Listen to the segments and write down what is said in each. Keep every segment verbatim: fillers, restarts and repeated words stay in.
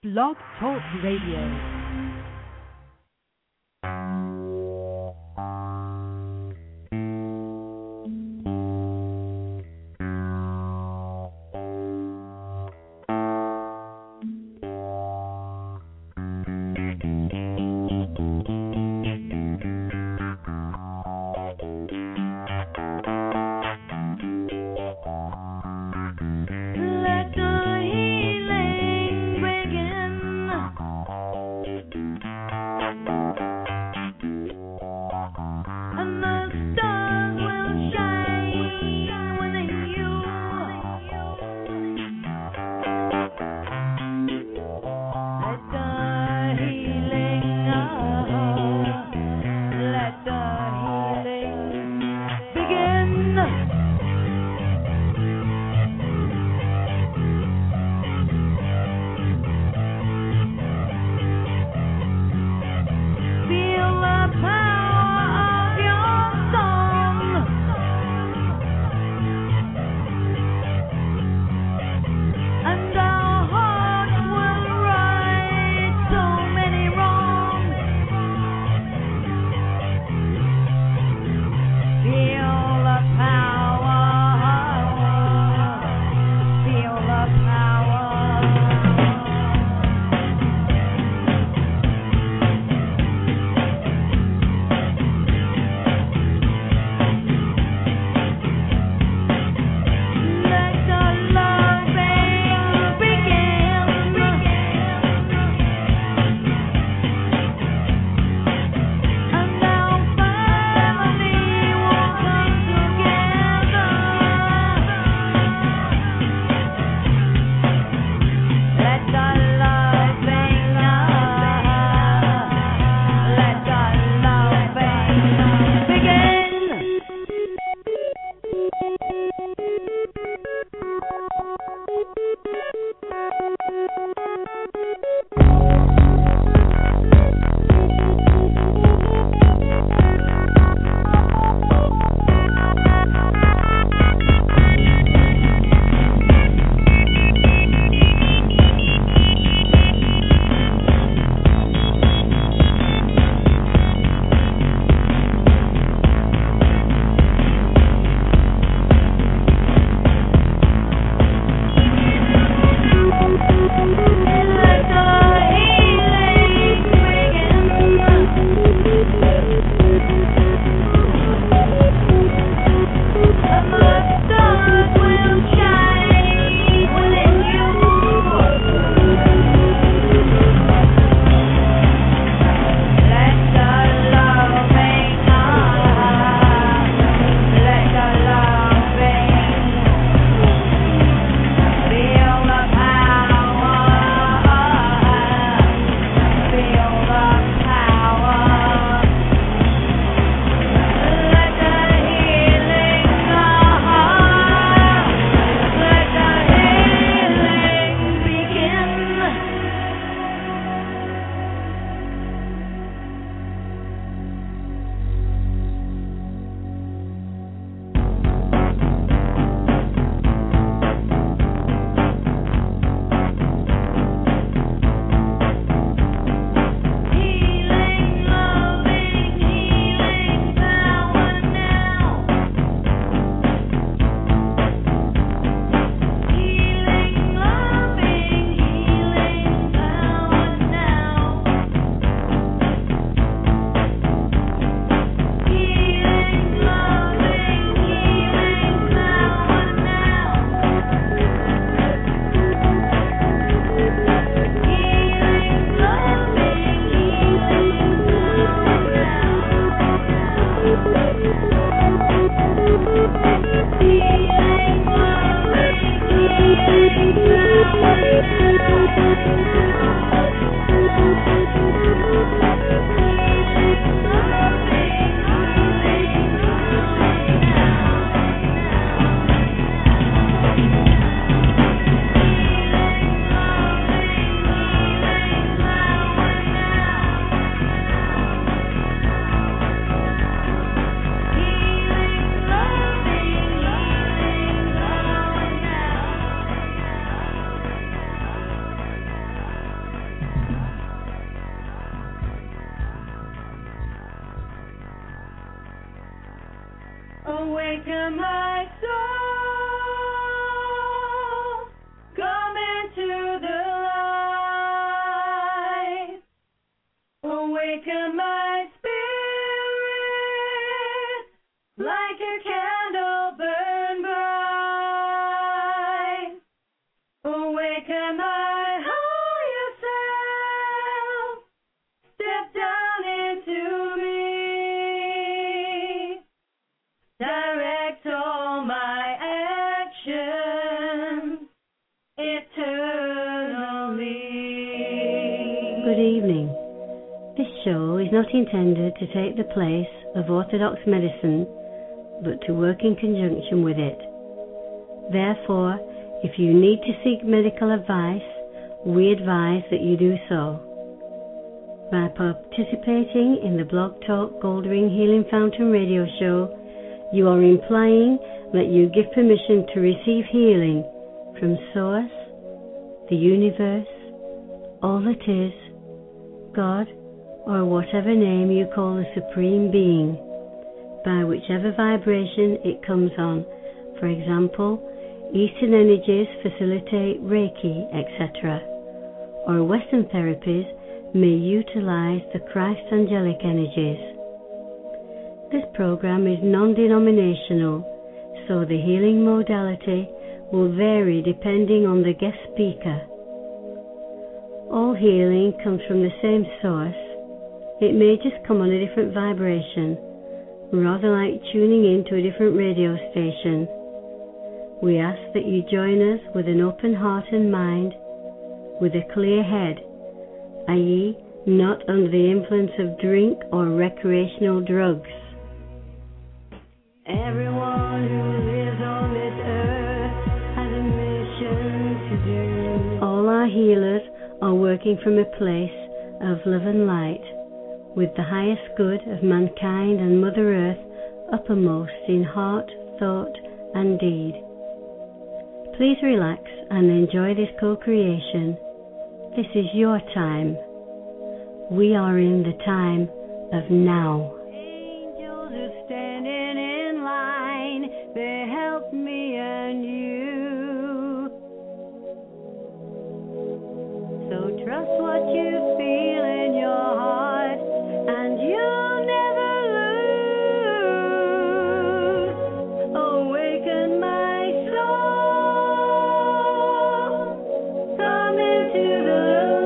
Blog Talk Radio. Awaken my soul, come into the light. Awaken my spirit, like a candle burn bright. Awaken my higher self, step down into me. Direct all my actions eternally. Good evening. This show is not intended to take the place of orthodox medicine, but to work in conjunction with it. Therefore, if you need to seek medical advice, we advise that you do so. By participating in the Blog Talk Goldring Healing Fountain radio show, you are implying that you give permission to receive healing from Source, the universe, all that is, God, or whatever name you call the Supreme Being, by whichever vibration it comes on. For example, Eastern energies facilitate Reiki, et cetera, or Western therapies may utilize the Christ angelic energies. This program is non-denominational, so the healing modality will vary depending on the guest speaker. All healing comes from the same source. It may just come on a different vibration, rather like tuning in to a different radio station. We ask that you join us with an open heart and mind, with a clear head, that is, not under the influence of drink or recreational drugs. Everyone who lives on this earth has a mission to do. All our healers are working from a place of love and light, with the highest good of mankind and Mother Earth uppermost in heart, thought, and deed. Please relax and enjoy this co-creation. This is your time. We are in the time of now. Angels are standing in line. They help me and you. So trust what you feel in your heart, and you'll never lose. Awaken my soul, come into the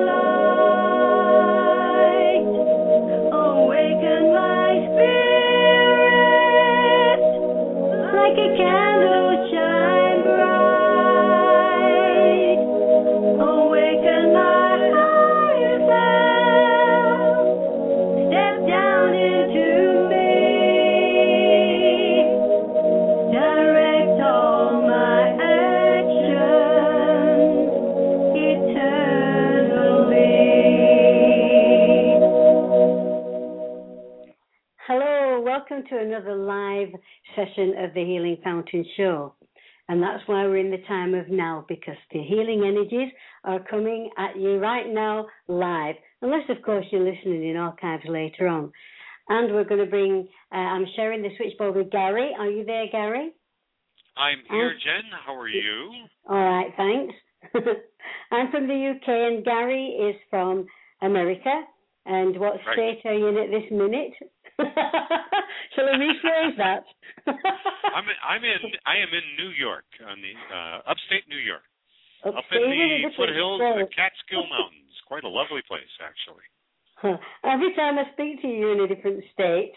light. Awaken my spirit, like a candle shine bright. Awaken my higher self, step down into me. Direct all my actions eternally. Hello, welcome to another live session of the Healing Fountain Show. And that's why we're in the time of now, because the healing energies are coming at you right now live, unless of course you're listening in archives later on. And we're going to bring, uh, I'm sharing the switchboard with Gary. Are you there, Gary? I'm here, Um, Jen. How are you? All right, thanks. I'm from the U K and Gary is from America. And what Right. state are you in at this minute? Shall I rephrase that? I'm I'm in I am in New York, on the uh, upstate New York, up Upstate in in a the different foothills of the state. Catskill Mountains. Quite a lovely place, actually. Huh. Every time I speak to you, you're in a different state.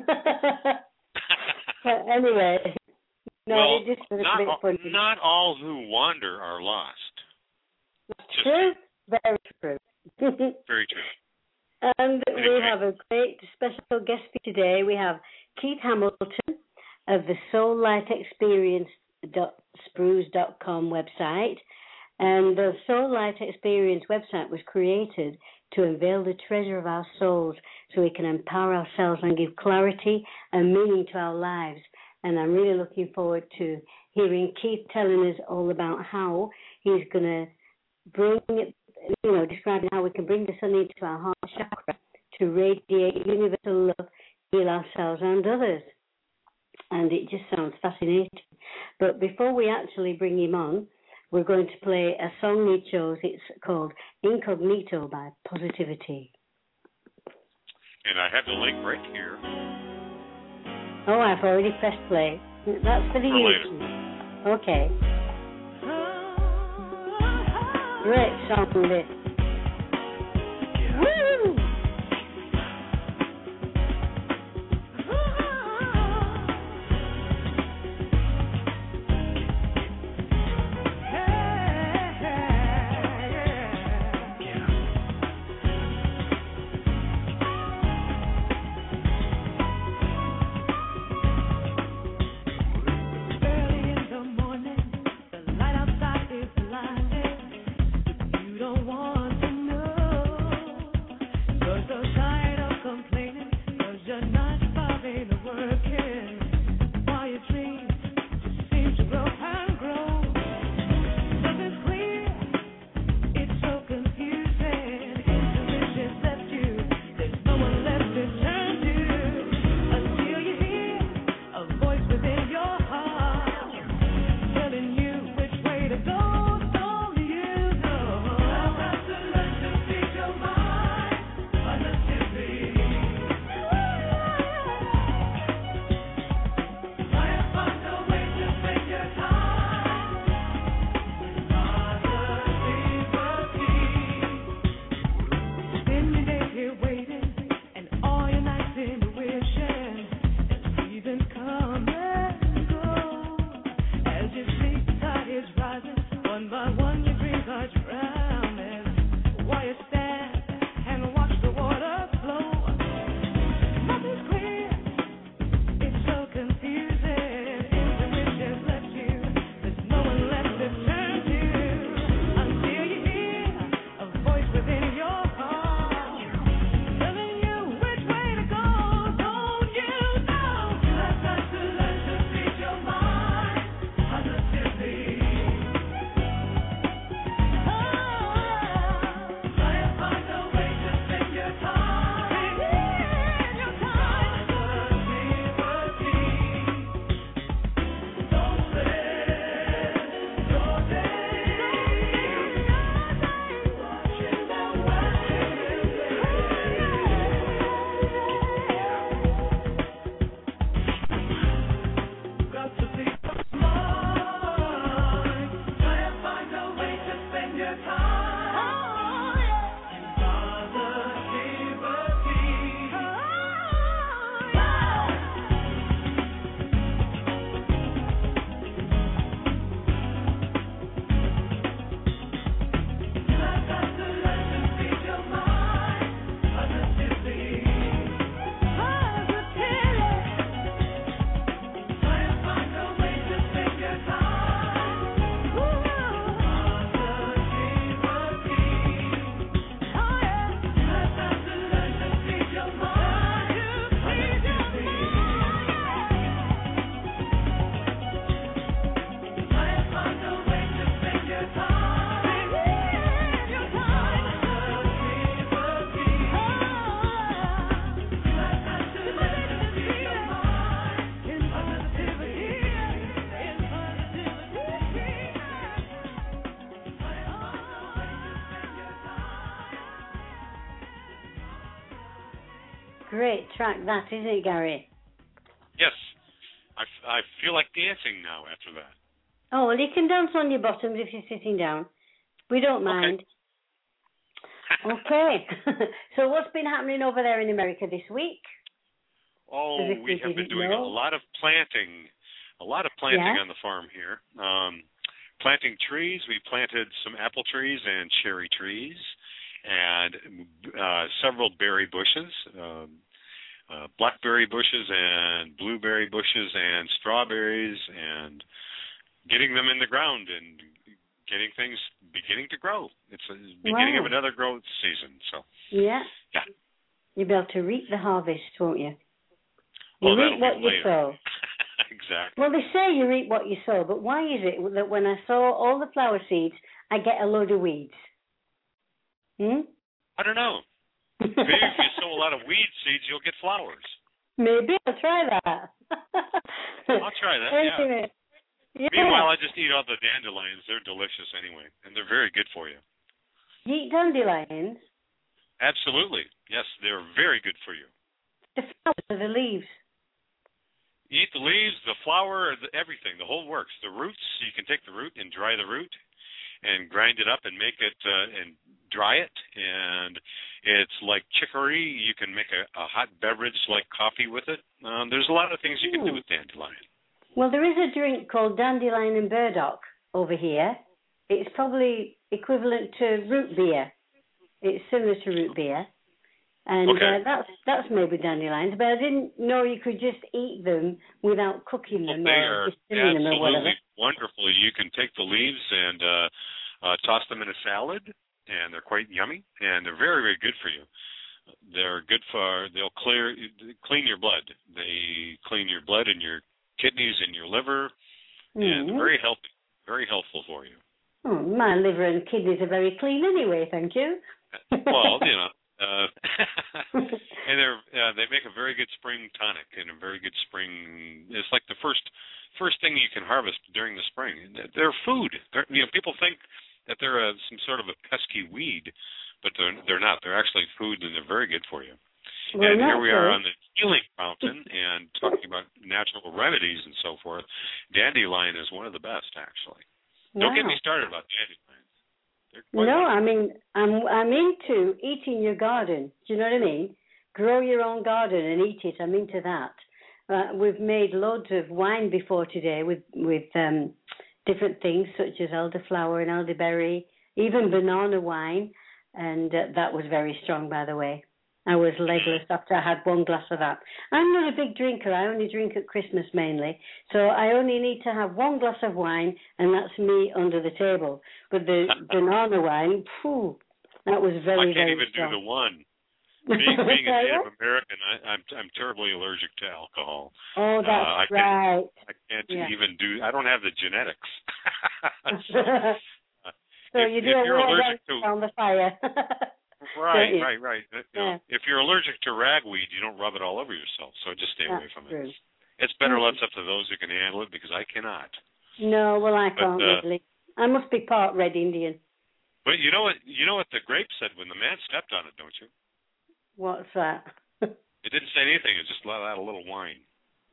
But anyway, no, well, it just was a not bit all, funny. not all who wander are lost. Just True, very true. very true. And we Anyway. have a great special guest for today. We have Keith Hamilton of the Soul Light Experience dot spruce dot com website. And the Soul Light Experience website was created to unveil the treasure of our souls so we can empower ourselves and give clarity and meaning to our lives. And I'm really looking forward to hearing Keith telling us all about how he's going to bring it, you know, describing how we can bring the sun into our heart chakra to radiate universal love, heal ourselves and others. And and it just sounds fascinating. But before we actually bring him on, we're going to play a song he chose. It's called Incognito by Positivity. And I have the link right here. Oh, I've already pressed play. That's for the For YouTube. Okay. Great song, this. Woo! Don't want to know. You're so tired of complaining. Great track that, isn't it, Gary? Yes. I, f- I feel like dancing now after that. Oh, well, you can dance on your bottoms if you're sitting down. We don't mind. Okay. Okay. So what's been happening over there in America this week? Oh, we, we have been doing know. a lot of planting. A lot of planting yeah. on the farm here. Um, planting trees. We planted some apple trees and cherry trees and uh, several berry bushes, um, uh, blackberry bushes and blueberry bushes and strawberries, and getting them in the ground and getting things beginning to grow. It's the beginning wow. of another growth season. So yeah, yeah, you'll be able to reap the harvest, won't you? You oh, reap what you later. sow. Exactly. Well, they say you reap what you sow, but why is it that when I sow all the flower seeds, I get a load of weeds? Hmm? I don't know. Maybe if you sow a lot of weed seeds, you'll get flowers. Maybe I'll try that. I'll try that. Anyway, yeah. yeah. Meanwhile, I just eat all the dandelions. They're delicious anyway, and they're very good for you. You eat dandelions? Absolutely. Yes, they're very good for you. The flowers or the leaves? You eat the leaves, the flower, the, everything, the whole works. The roots, you can take the root and dry the root and grind it up and make it uh, and dry it. And it's like chicory. You can make a, a hot beverage like coffee with it. Um, there's a lot of things you can do with dandelion. Well, there is a drink called dandelion and burdock over here. It's probably equivalent to root beer. It's similar to root beer. And okay. uh, that's that's made with dandelions, but I didn't know you could just eat them without cooking them well, they or are distilling them or whatever. Absolutely wonderful. You can take the leaves and uh, uh, toss them in a salad, and they're quite yummy, and they're very, very good for you. They're good for, they'll clear, clean your blood. They clean your blood and your kidneys and your liver, mm-hmm. and very healthy, very helpful for you. Oh, my liver and kidneys are very clean anyway, thank you. Well, you know. Uh, and they're uh, they make a very good spring tonic and a very good spring. It's like the first first thing you can harvest during the spring. They're food. They're, you know, people think that they're a, some sort of a pesky weed, but they're they're not. They're actually food, and they're very good for you. Well, and here we are on the healing fountain and talking about natural remedies and so forth. Dandelion is one of the best, actually. Wow. Don't get me started about dandelion. No, I mean, I'm I'm into eating your garden. Do you know what I mean? Grow your own garden and eat it. I'm into that. Uh, we've made loads of wine before today with with um, different things such as elderflower and elderberry, even banana wine, and uh, that was very strong, by the way. I was legless after I had one glass of that. I'm not a big drinker. I only drink at Christmas mainly. So I only need to have one glass of wine, and that's me under the table. But the banana wine, phew, that was very, very strong. I can't even strong. do the one. Being, being a Native American, I, I'm I'm terribly allergic to alcohol. Oh, that's uh, I right. Can't, I can't yeah. even do, I don't have the genetics. so so if, you do if a you're allergic to on the fire. Right, right, right. You know, yeah. If you're allergic to ragweed, you don't rub it all over yourself, so just stay That's away from true. it. It's better left up to those who can handle it, because I cannot. No, well, I can't but, uh, really. I must be part Red Indian. But you know what? You know what the grape said when the man stepped on it, don't you? What's that? It didn't say anything. It just let out a little whine.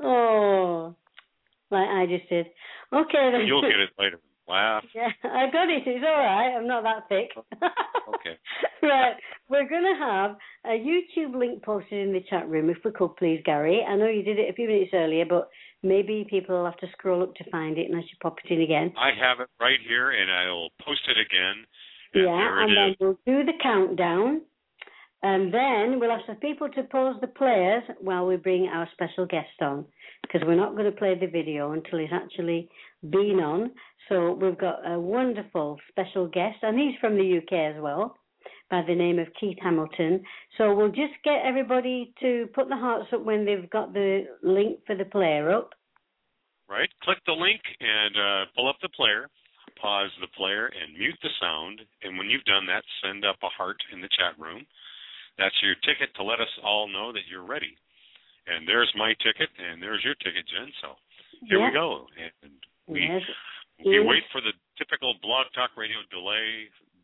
Oh, like I just did. Okay, then. You'll get it later. Laugh. Yeah, I got it. It's all right. I'm not that thick. Okay. Right. We're going to have a YouTube link posted in the chat room, if we could, please, Gary. I know you did it a few minutes earlier, but maybe people will have to scroll up to find it unless you pop it in again. I have it right here, and I'll post it again. And yeah, there and it then is. we'll do the countdown, and then we'll ask the people to pause the players while we bring our special guest on, because we're not going to play the video until he's actually been on. So we've got a wonderful special guest, and he's from the U K as well, by the name of Keith Hamilton. So we'll just get everybody to put the hearts up when they've got the link for the player up. Right. Click the link and uh, pull up the player, pause the player, and mute the sound. And when you've done that, send up a heart in the chat room. That's your ticket to let us all know that you're ready. And there's my ticket, and there's your ticket, Jen. So here yeah. we go. And we... Yes. You wait for the typical Blog Talk Radio delay.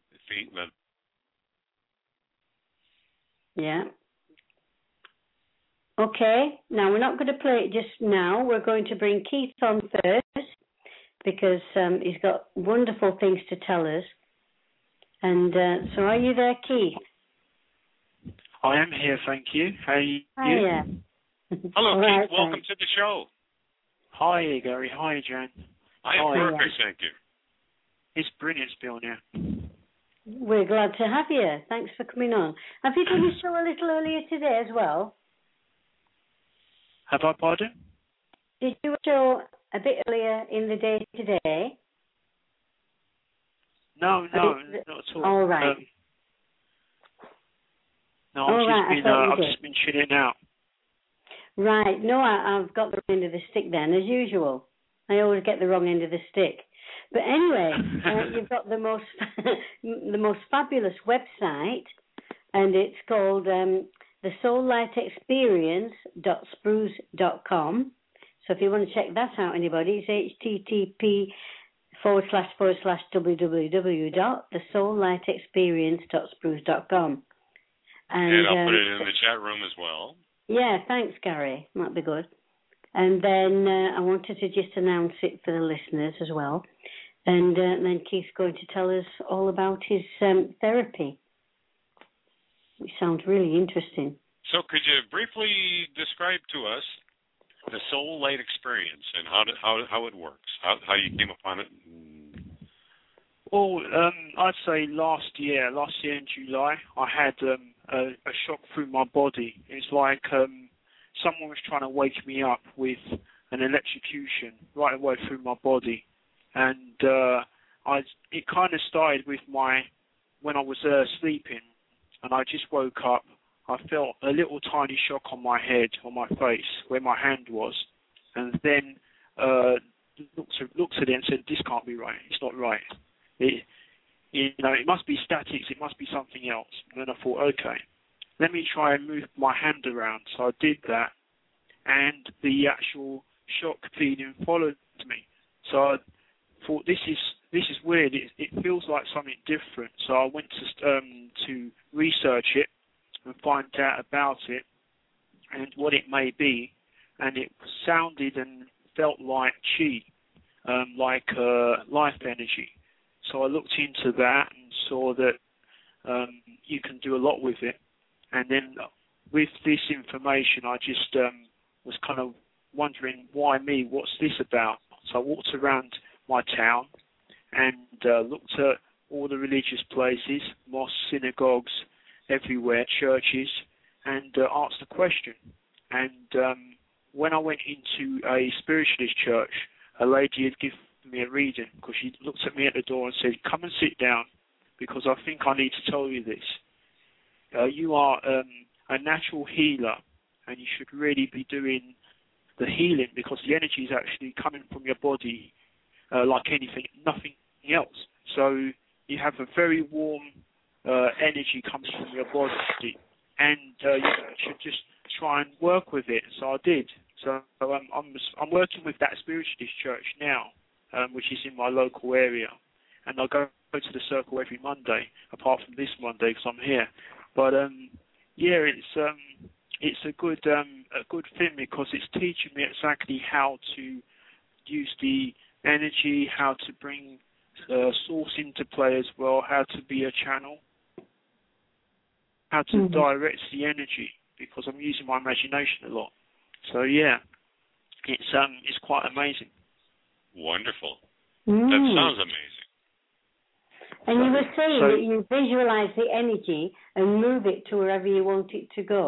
Yeah. Okay. Now, we're not going to play it just now. We're going to bring Keith on first because um, he's got wonderful things to tell us. And uh, so are you there, Keith? I am here, thank you. How are you? Hiya. Hello, right, Keith. Welcome thanks. to the show. Hi, Gary. Hi, Jan. I am Hi. perfect, thank you. It's brilliant to be on here. We're glad to have you. Thanks for coming on. Have you done the show a little earlier today as well? Have I, pardon? Did you show a bit earlier in the day today? No, no, bit, not at all. All right. Um, no, all I've, right, just, been, uh, I've did. just been chilling out. Right. No, I, I've got the end of the stick then, as usual. I always get the wrong end of the stick. But anyway, uh, you've got the most the most fabulous website, and it's called um, the soul light experience dot spruce dot com. So if you want to check that out, anybody, it's H T T P forward slash forward slash www dot the soul light experience dot spruce dot com. And, and I'll um, put it in the chat room as well. Yeah, thanks, Gary. That'd be good. And then uh, I wanted to just announce it for the listeners as well. And uh, then Keith's going to tell us all about his um, therapy, which sounds really interesting. So could you briefly describe to us the soul light experience and how to, how how it works, how how you came upon it? Well, um, I'd say last year, last year in July, I had um, a, a shock through my body. It's like um, someone was trying to wake me up with an electrocution right away through my body, and uh, I it kind of started with my when I was uh, sleeping, and I just woke up. I felt a little tiny shock on my head, on my face, where my hand was, and then uh, looked, at, looked at it and said, "This can't be right. It's not right. It, you know, it must be statics. It must be something else." And then I thought, okay, let me try and move my hand around. So I did that, and the actual shock feeling followed me. So I thought, this is this is weird. It, it feels like something different. So I went to um, to research it and find out about it and what it may be, and it sounded and felt like chi, um, like uh, life energy. So I looked into that and saw that um, you can do a lot with it. And then with this information, I just um, was kind of wondering, why me? What's this about? So I walked around my town and uh, looked at all the religious places, mosques, synagogues, everywhere, churches, and uh, asked a question. And um, when I went into a spiritualist church, a lady had given me a reading because she looked at me at the door and said, "Come and sit down because I think I need to tell you this. Uh, you are um, a natural healer and you should really be doing the healing because the energy is actually coming from your body uh, like anything, nothing else. So you have a very warm Uh, energy comes from your body, and uh, you should just try and work with it." So I did. So um, I'm I'm working with that spiritualist church now, um, which is in my local area, and I go to the circle every Monday, apart from this Monday because I'm here. But um, yeah, it's um, it's a good um, a good thing because it's teaching me exactly how to use the energy, how to bring uh, source into play as well, how to be a channel. How to mm-hmm. direct the energy because I'm using my imagination a lot. So yeah, it's um it's quite amazing. Wonderful. Mm. That sounds amazing. And so, you were saying so, that you visualize the energy and move it to wherever you want it to go.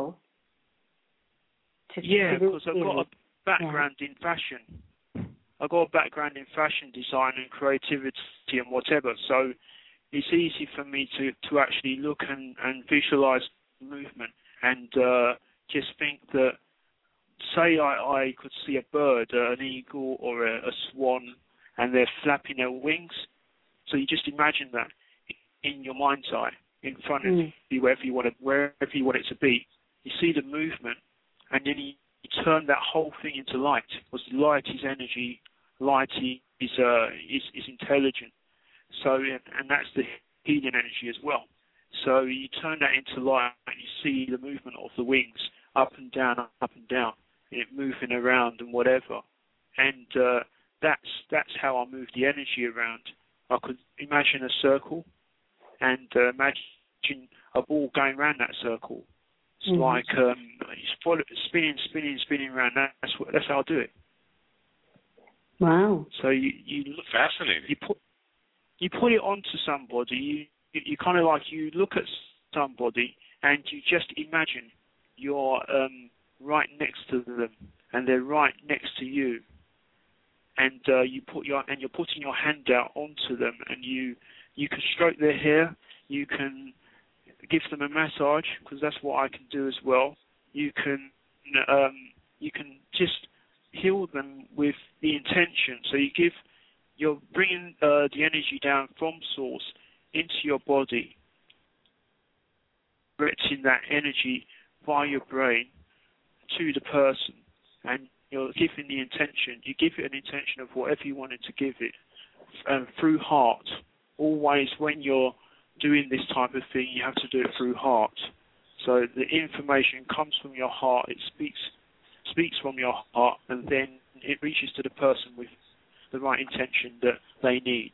To, yeah, because I've got a background yeah. in fashion. I've got a background in fashion design and creativity and whatever. So it's easy for me to, to actually look and, and visualize movement and uh, just think that, say I, I could see a bird, uh, an eagle or a, a swan, and they're flapping their wings. So you just imagine that in your mind's eye, in front of mm. you, wherever you want it, wherever you want it to be. You see the movement, and then you, you turn that whole thing into light, because light is energy, light is uh, is, is intelligent. So, and that's the healing energy as well. So you turn that into light and you see the movement of the wings up and down, up and down, and it moving around and whatever. And uh, that's that's how I move the energy around. I could imagine a circle and uh, imagine a ball going around that circle. It's mm-hmm. like um, it's follow, spinning, spinning, spinning around. That's what, that's how I do it. Wow. So you you look fascinating. You put You put it onto somebody, you, you, you kind of like, you look at somebody and you just imagine you're um, right next to them and they're right next to you. And uh, you put your and you're putting your hand out onto them and you you can stroke their hair, you can give them a massage because that's what I can do as well. You can um, you can just heal them with the intention. So you give You're bringing uh, the energy down from source into your body, directing that energy via your brain to the person, and you're giving the intention. You give it an intention of whatever you wanted to give it, um, through heart. Always, when you're doing this type of thing, you have to do it through heart. So the information comes from your heart. It speaks speaks from your heart, and then it reaches to the person with the right intention that they need.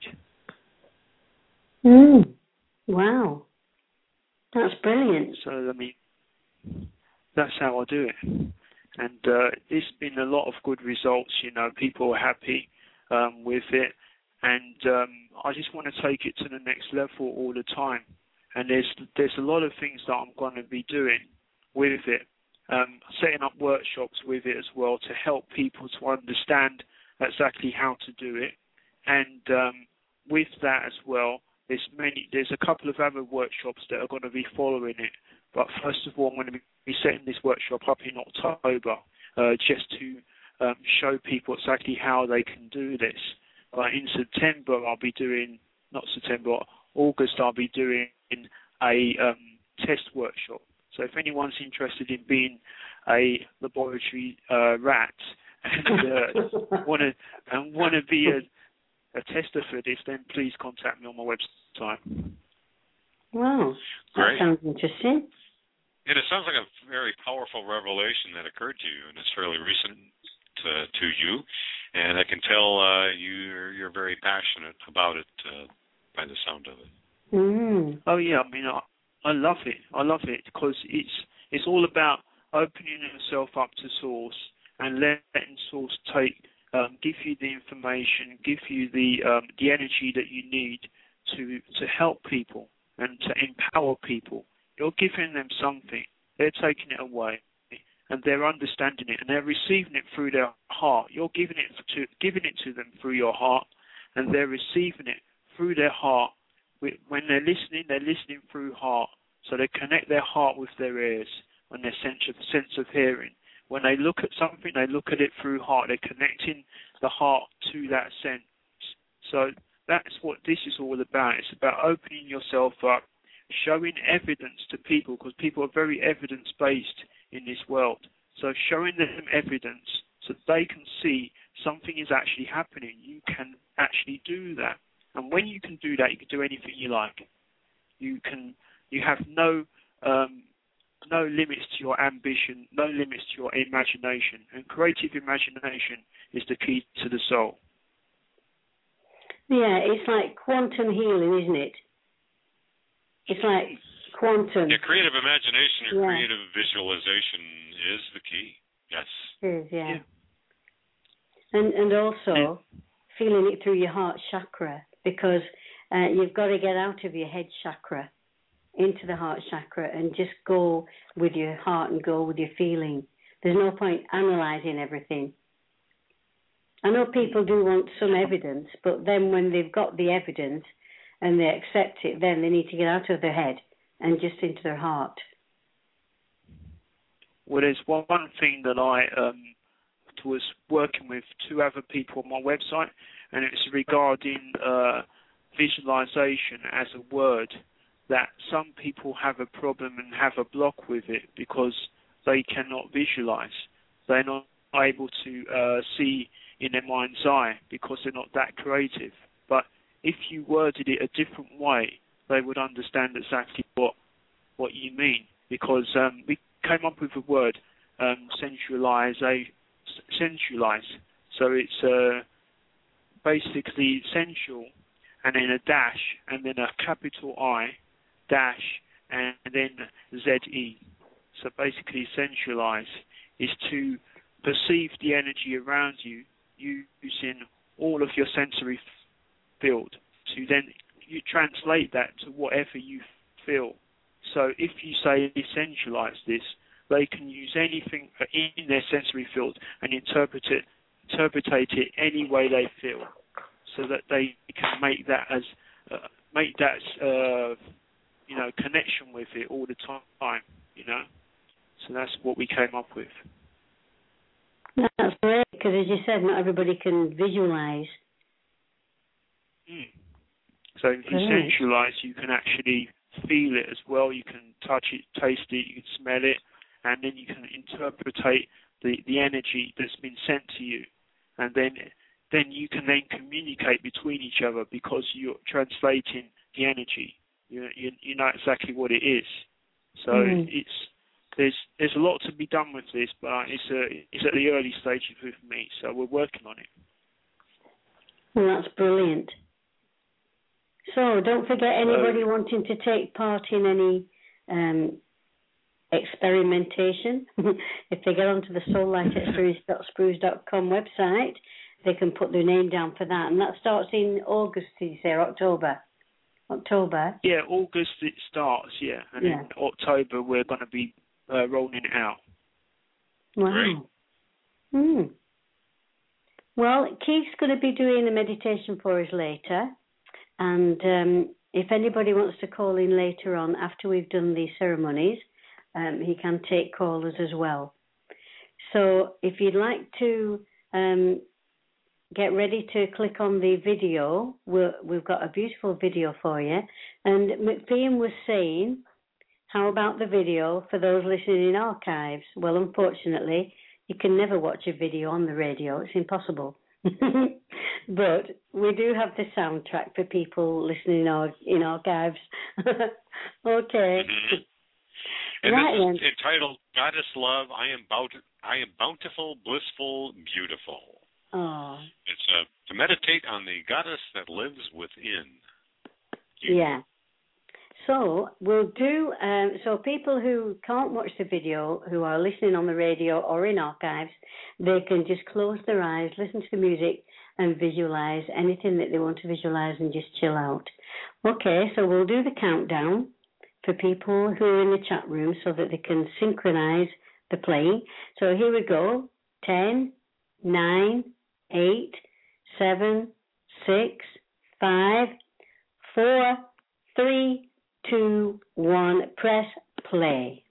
Mm. Wow. That's brilliant. So, I mean, that's how I do it. And uh, it's been a lot of good results, you know, people are happy um, with it. And um, I just want to take it to the next level all the time. And there's there's a lot of things that I'm going to be doing with it. Um, setting up workshops with it as well to help people to understand exactly how to do it. And um, with that as well, there's many. There's a couple of other workshops that are going to be following it. But first of all, I'm going to be setting this workshop up in October, uh, just to um, show people exactly how they can do this. But in September, I'll be doing, not September, August, I'll be doing a um, test workshop. So if anyone's interested in being a laboratory uh, rat and uh, want to and want to be a, a tester for this, then please contact me on my website. Wow, Great. That sounds interesting. And it sounds like a very powerful revelation that occurred to you, and it's fairly recent to, to you. And I can tell uh, you're you're very passionate about it uh, by the sound of it. Mm. Oh yeah, I mean, I, I love it. I love it because it's it's all about opening yourself up to Source and letting Source take um, give you the information, give you the um, the energy that you need to to help people and to empower people. You're giving them something. They're taking it away, and they're understanding it, and they're receiving it through their heart. You're giving it to giving it to them through your heart, and they're receiving it through their heart. When they're listening, they're listening through heart. So they connect their heart with their ears when their sense of, sense of hearing. When they look at something, they look at it through heart. They're connecting the heart to that sense. So that's what this is all about. It's about opening yourself up, showing evidence to people, because people are very evidence-based in this world. So showing them evidence so they can see something is actually happening. You can actually do that. And when you can do that, you can do anything you like. You can, you have no, um, no limits to your ambition, no limits to your imagination. And creative imagination is the key to the soul. Yeah, it's like quantum healing, isn't it? It's like quantum. Yeah, creative imagination or yeah. creative visualization is the key. Yes. It is, yeah. yeah. And and also yeah. feeling it through your heart chakra, because uh, you've got to get out of your head chakra into the heart chakra and just go with your heart and go with your feeling. There's no point analysing everything. I know people do want some evidence, but then when they've got the evidence and they accept it, then they need to get out of their head and just into their heart. Well, there's one thing that I um, was working with two other people on my website, and it's regarding uh, visualization as a word, that some people have a problem and have a block with it because they cannot visualize. They're not able to uh, see in their mind's eye because they're not that creative. But if you worded it a different way, they would understand exactly what what you mean, because um, we came up with a word, um, sensualize, sensualize. So it's uh, basically sensual, and then a dash, and then a capital I, dash, and then Z E. So basically sensualize is to perceive the energy around you using all of your sensory field, to then you translate that to whatever you feel. So if you say essentialize this, they can use anything in their sensory field and interpret it, interpretate it any way they feel, so that they can make that as uh, make that uh, you know connection with it all the time. You know, so that's what we came up with. That's great, because as you said, not everybody can visualize. Mm. So if you sensualize, you can actually feel it as well. You can touch it, taste it, you can smell it, and then you can interpretate the, the energy that's been sent to you, and then then you can then communicate between each other because you're translating the energy. You you, you know exactly what it is. So mm. it's there's there's a lot to be done with this, but it's a, it's at the early stages with me, so we're working on it. Well, that's brilliant. So don't forget, anybody so, wanting to take part in any um, experimentation, if they get onto the soul light experience dot spruce dot com website, they can put their name down for that. And that starts in August, did you say, or October? October? Yeah, August it starts, yeah. And yeah. in October we're going to be uh, rolling it out. Wow. Mm. Well, Keith's going to be doing the meditation for us later. And um, if anybody wants to call in later on after we've done these ceremonies, um, he can take callers as well. So if you'd like to um, get ready to click on the video, we're, we've got a beautiful video for you. And McPheehan was saying, how about the video for those listening in archives? Well, unfortunately, you can never watch a video on the radio. It's impossible. But we do have the soundtrack for people listening in, our, in archives. Okay. Mm-hmm. And right this is then. entitled Goddess Love, I am, bout- I am bountiful, blissful, beautiful. Oh. It's uh, to meditate on the goddess that lives within you. Yeah. So we'll do, um, so people who can't watch the video, who are listening on the radio or in archives, they can just close their eyes, listen to the music, and visualize anything that they want to visualize and just chill out. Okay, so we'll do the countdown for people who are in the chat room so that they can synchronize the playing. So here we go. ten, nine, eight, seven, six, five, four, three, two, one. Press play.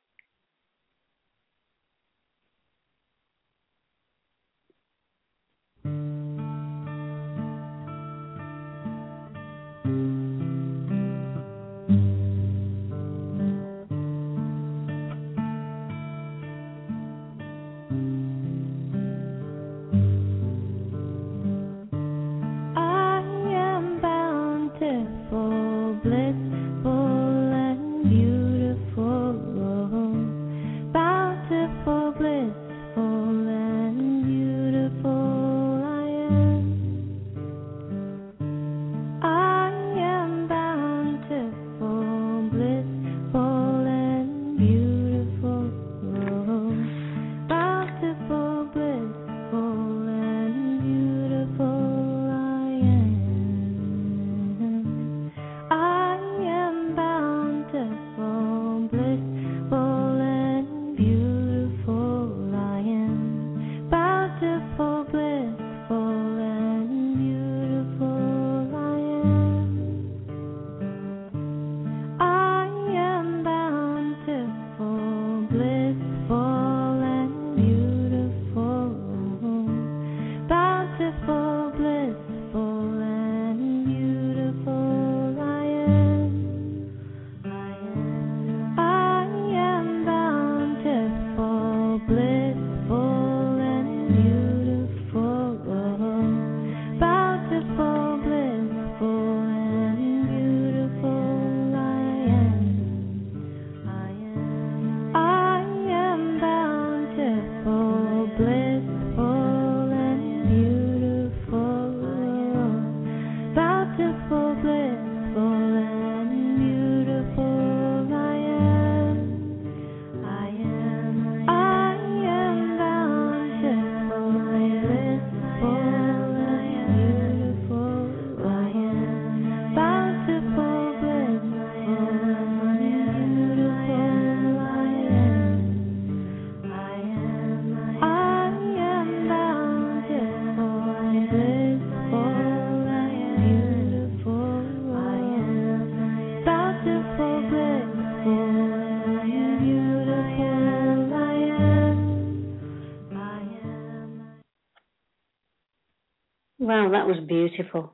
Wow, that was beautiful.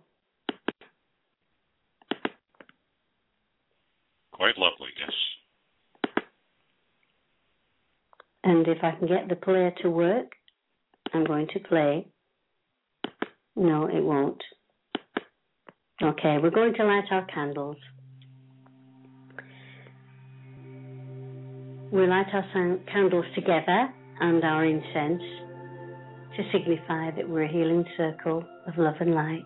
Quite lovely, yes. And if I can get the player to work, I'm going to play. No, it won't. Okay, we're going to light our candles. We light our candles together and our incense to signify that we're a healing circle of love and light.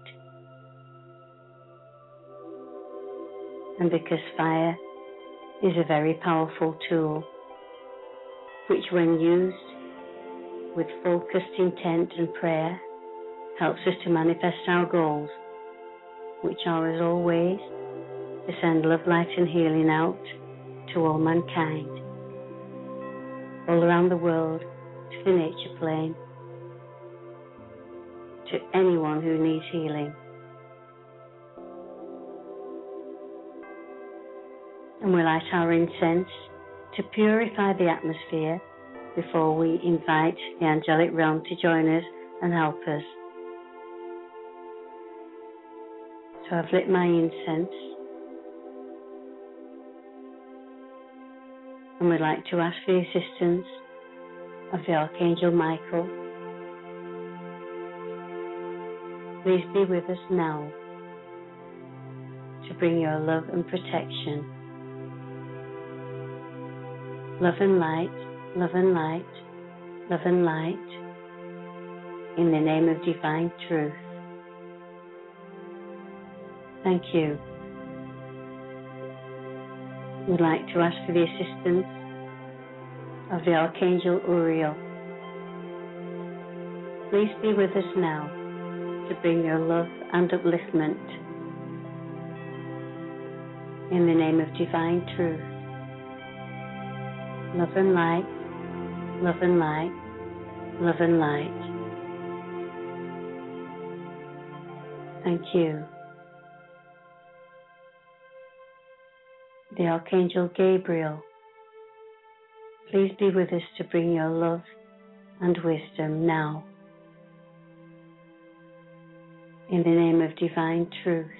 And because fire is a very powerful tool, which when used with focused intent and prayer helps us to manifest our goals, which are as always to send love, light and healing out to all mankind, all around the world, to the nature plane, to anyone who needs healing. And we light our incense to purify the atmosphere before we invite the angelic realm to join us and help us. So I've lit my incense, and we'd like to ask for the assistance of the Archangel Michael. Please be with us now to bring your love and protection. Love and light, love and light, love and light, in the name of divine truth. Thank you. We'd like to ask for the assistance of the Archangel Uriel. Please be with us now to bring your love and upliftment in the name of divine truth. Love and light, love and light, love and light. Thank you. The Archangel Gabriel, please be with us to bring your love and wisdom now. In the name of divine truth.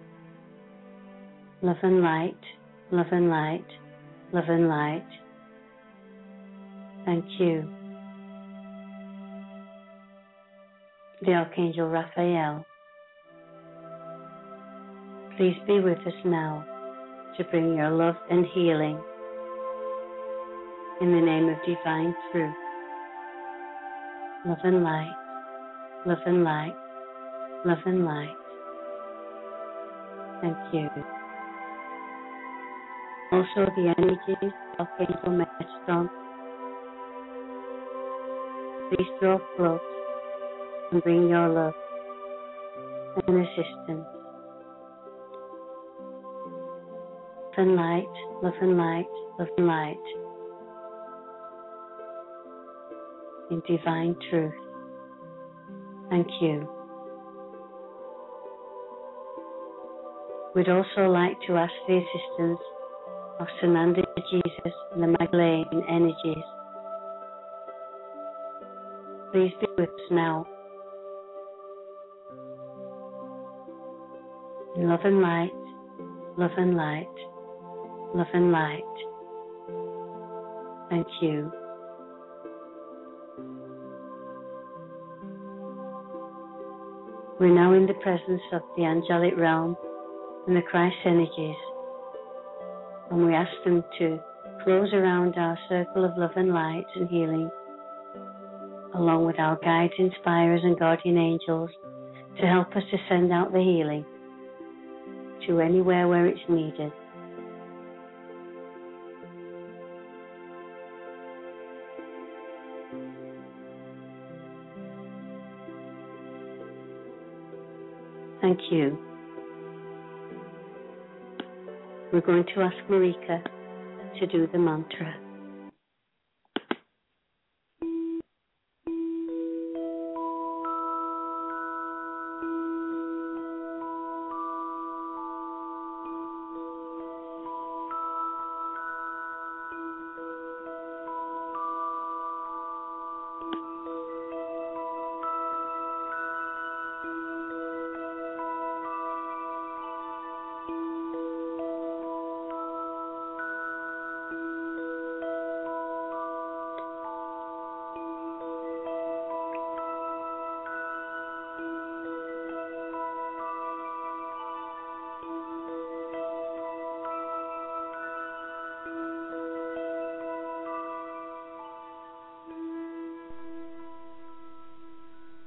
Love and light, love and light, love and light. Thank you. The Archangel Raphael, please be with us now to bring your love and healing in the name of divine truth. Love and light, love and light, love and light. Thank you. Also the energies of Archangel Metatron, please draw close and bring your love and assistance. Love and light, love and light, love and light, in divine truth. Thank you. We'd also like to ask the assistance of Sananda Jesus and the Magdalene energies. Please be with us now. In love and light, love and light, love and light. Thank you. We're now in the presence of the angelic realm and the Christ energies, and we ask them to close around our circle of love and light and healing, along with our guides, inspirers and guardian angels, to help us to send out the healing to anywhere where it's needed. Thank you. We're going to ask Marika to do the mantra.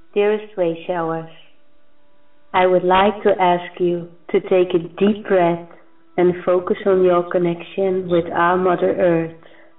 dearest Wayshowers, I would like to ask you to take a deep breath and focus on your connection with our Mother Earth.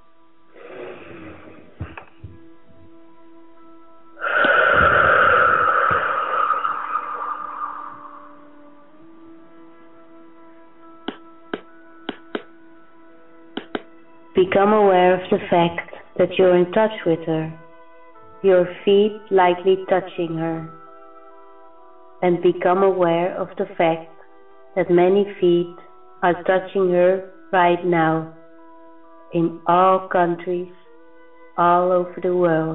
Become aware of the fact that you're in touch with her, your feet lightly touching her, and become aware of the fact that many feet are touching her right now in all countries, all over the world.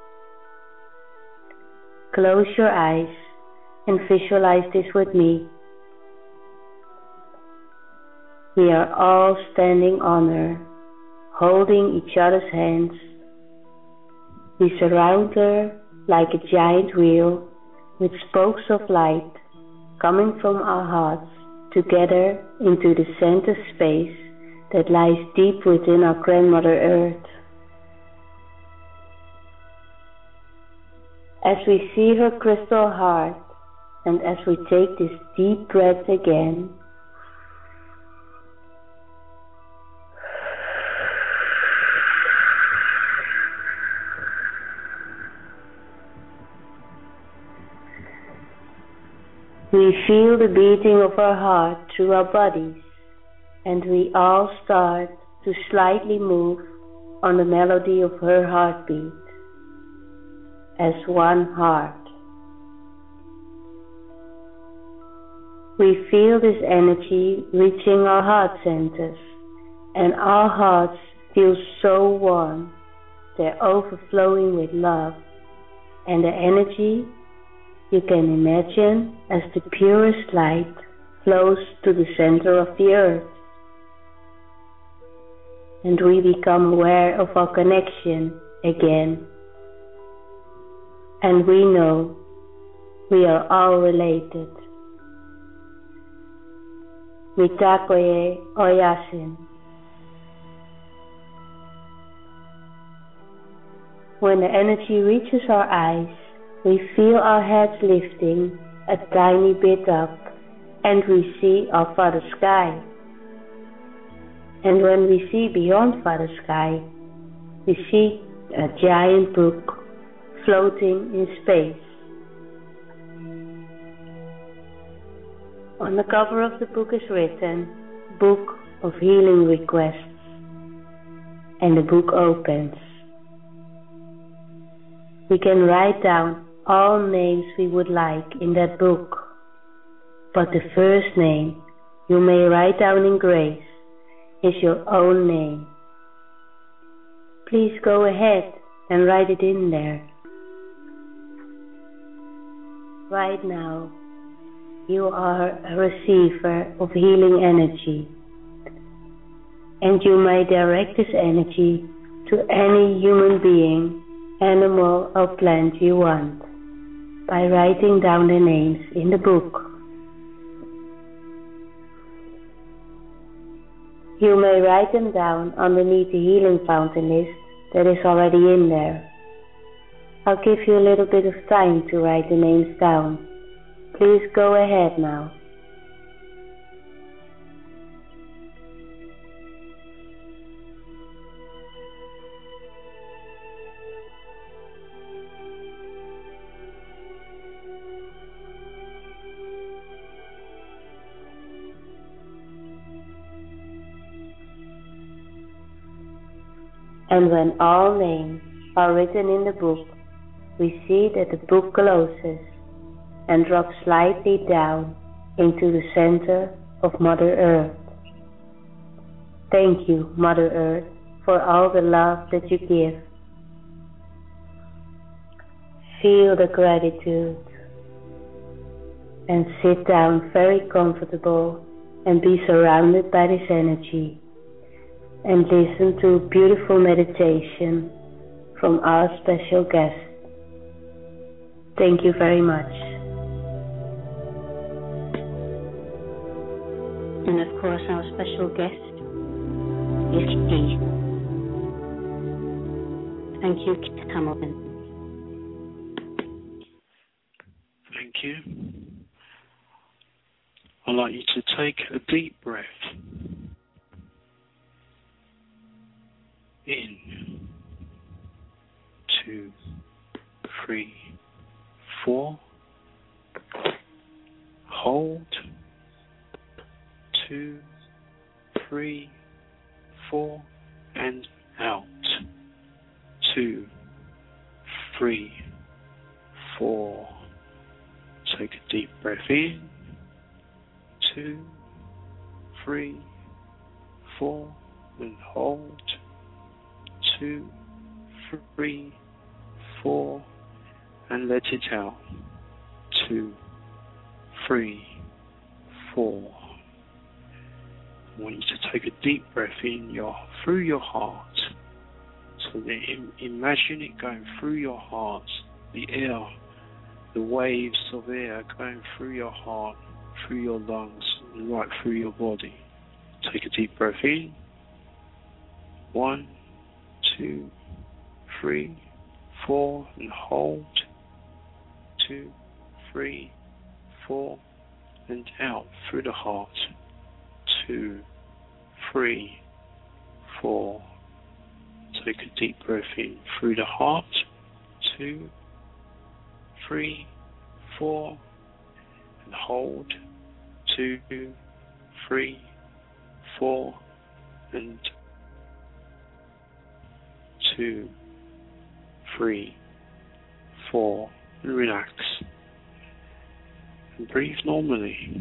Close your eyes and visualize this with me. We are all standing on her, holding each other's hands. We surround her like a giant wheel with spokes of light coming from our hearts together into the center space that lies deep within our Grandmother Earth. As we see her crystal heart, and as we take this deep breath again, we feel the beating of our heart through our bodies, and we all start to slightly move on the melody of her heartbeat as one heart. We feel this energy reaching our heart centers, and our hearts feel so warm. They're overflowing with love, and the energy, you can imagine, as the purest light flows to the center of the earth. And we become aware of our connection again. And we know we are all related. Mitakoye Oyasin. When the energy reaches our eyes, we feel our heads lifting a tiny bit up, and we see our Father Sky. And when we see beyond Father Sky, we see a giant book floating in space. On the cover of the book is written, Book of Healing Requests, and the book opens. We can write down all names we would like in that book, but the first name you may write down in grace is your own name. Please go ahead and write it in there. Right now, you are a receiver of healing energy, and you may direct this energy to any human being, animal or plant you want by writing down the names in the book. You may write them down underneath the healing fountain list that is already in there. I'll give you a little bit of time to write the names down. Please go ahead now. And when all names are written in the book, we see that the book closes and drops slightly down into the center of Mother Earth. Thank you, Mother Earth, for all the love that you give. Feel the gratitude and sit down very comfortable and be surrounded by this energy, and listen to a beautiful meditation from our special guest. Thank you very much. And of course, our special guest is Keith. Thank you, Keith Hamilton. you. I'd like you to take a deep breath in. Two, three, four. Hold. Two, three, four, and out. Two, three, four. Take a deep breath in. Two, three, four, and hold. Two, three, four, and let it out. Two, three, four. I want you to take a deep breath in your through your heart. So that im- imagine it going through your heart, the air, the waves of air going through your heart, through your lungs, and right through your body. Take a deep breath in. One, two, three, four, and hold. Two, three, four, and out through the heart. Two, three, four. Take a deep breath in through the heart. Two, three, four, and hold. Two, three, four, and two, three, four, and relax. And breathe normally.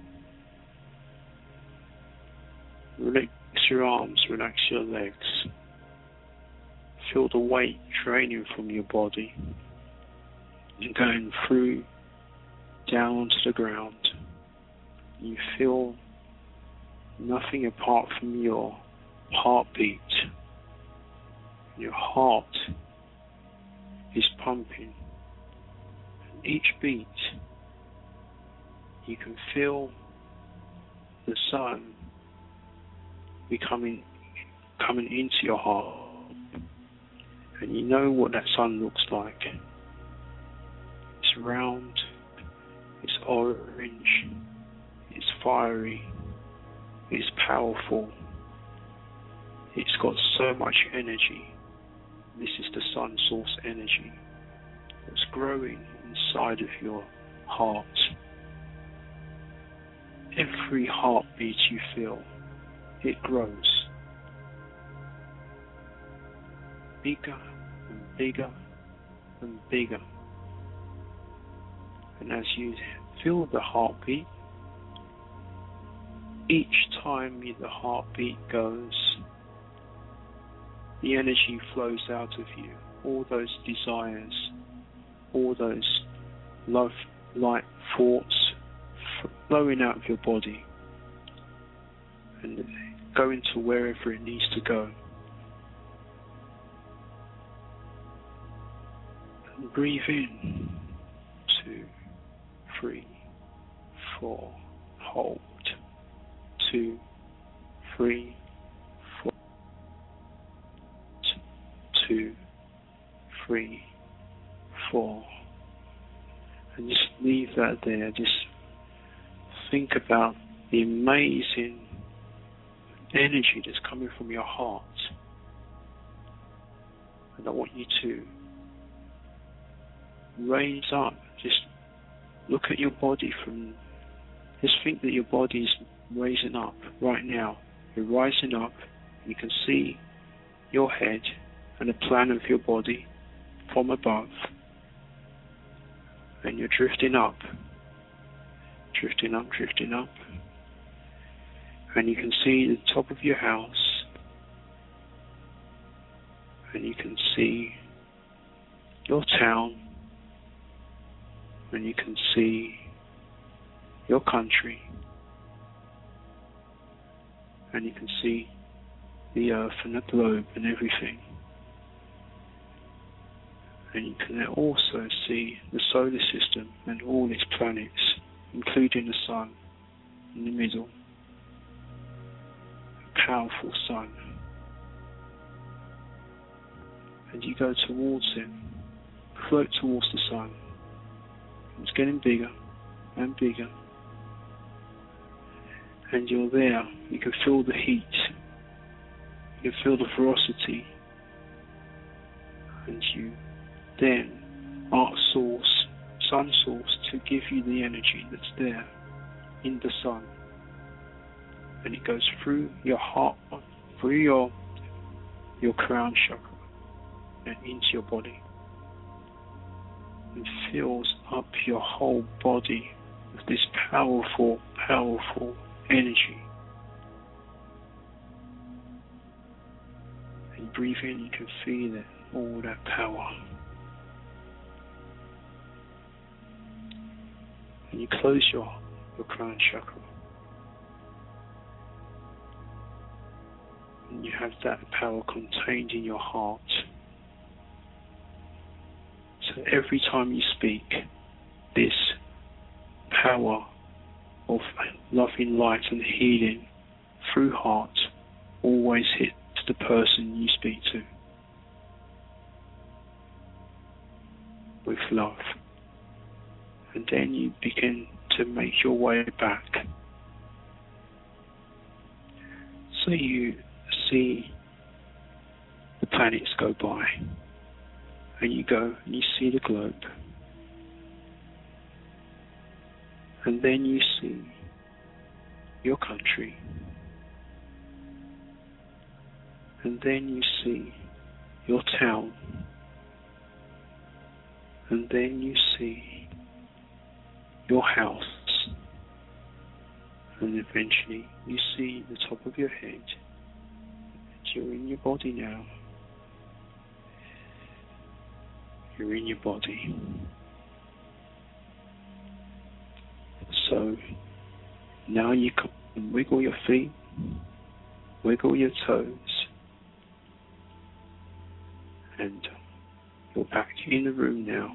Relax your arms, relax your legs. Feel the weight draining from your body and going through down onto the ground. You feel nothing apart from your heartbeat. Your heart is pumping. And each beat, you can feel the sun becoming coming into your heart. And you know what that sun looks like. It's round, it's orange, it's fiery, it's powerful, it's got so much energy. This is the sun source energy that's growing inside of your heart. Every heartbeat you feel, it grows. Bigger and bigger and bigger. And as you feel the heartbeat, each time the heartbeat goes, the energy flows out of you. All those desires, all those love, light thoughts flowing out of your body and going to wherever it needs to go. And breathe in. Two, three, four. Hold. Two, three, four. Two, three, four. And just leave that there. Just think about the amazing energy that's coming from your heart. And I want you to raise up, just look at your body from, just think that your body is raising up right now. You're rising up, you can see your head and the plan of your body from above. And you're drifting up, drifting up, drifting up. And you can see the top of your house. And you can see your town. And you can see your country. And you can see the earth and the globe and everything. And you can also see the solar system and all its planets, including the sun in the middle. A powerful sun. And you go towards it, float towards the sun. It's getting bigger and bigger. And you're there. You can feel the heat. You can feel the ferocity. And you then ask Source, Sun Source, to give you the energy that's there in the sun. And it goes through your heart, through your your crown chakra and into your body. And fills up your whole body with this powerful, powerful energy. And breathe in, you can feel it, all that power. And you close your, your crown chakra. And you have that power contained in your heart. So every time you speak, this power of loving light and healing through heart always hits the person you speak to with love. And then you begin to make your way back. So you see the planets go by, and you go and you see the globe, and then you see your country, and then you see your town, and then you see your house, and eventually you see the top of your head. You're in your body now. You're in your body. So now you can wiggle your feet, wiggle your toes, and you're back in the room now.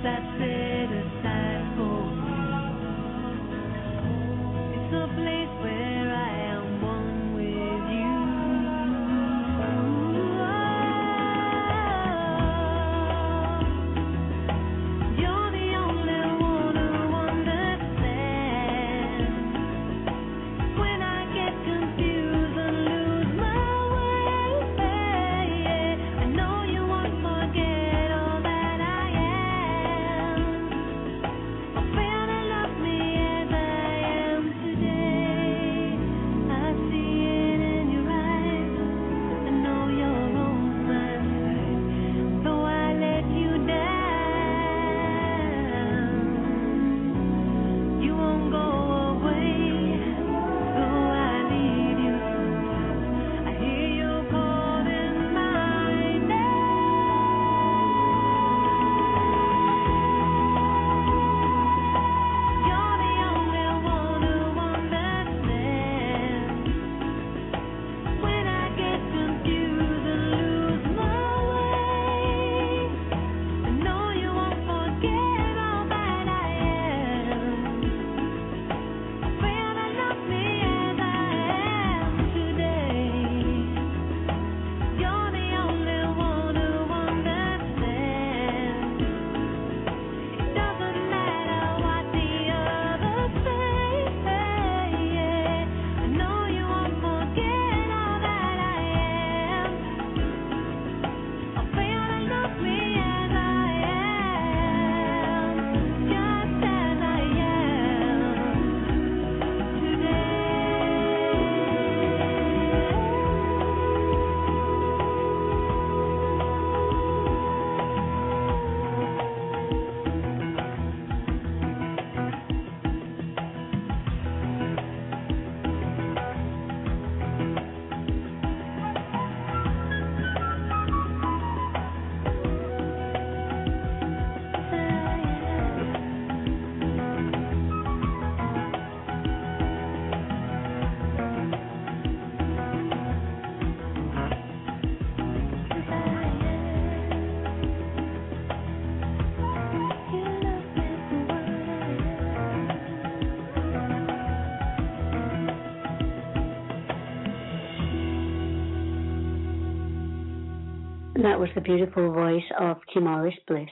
That was the beautiful voice of Kimoris Bliss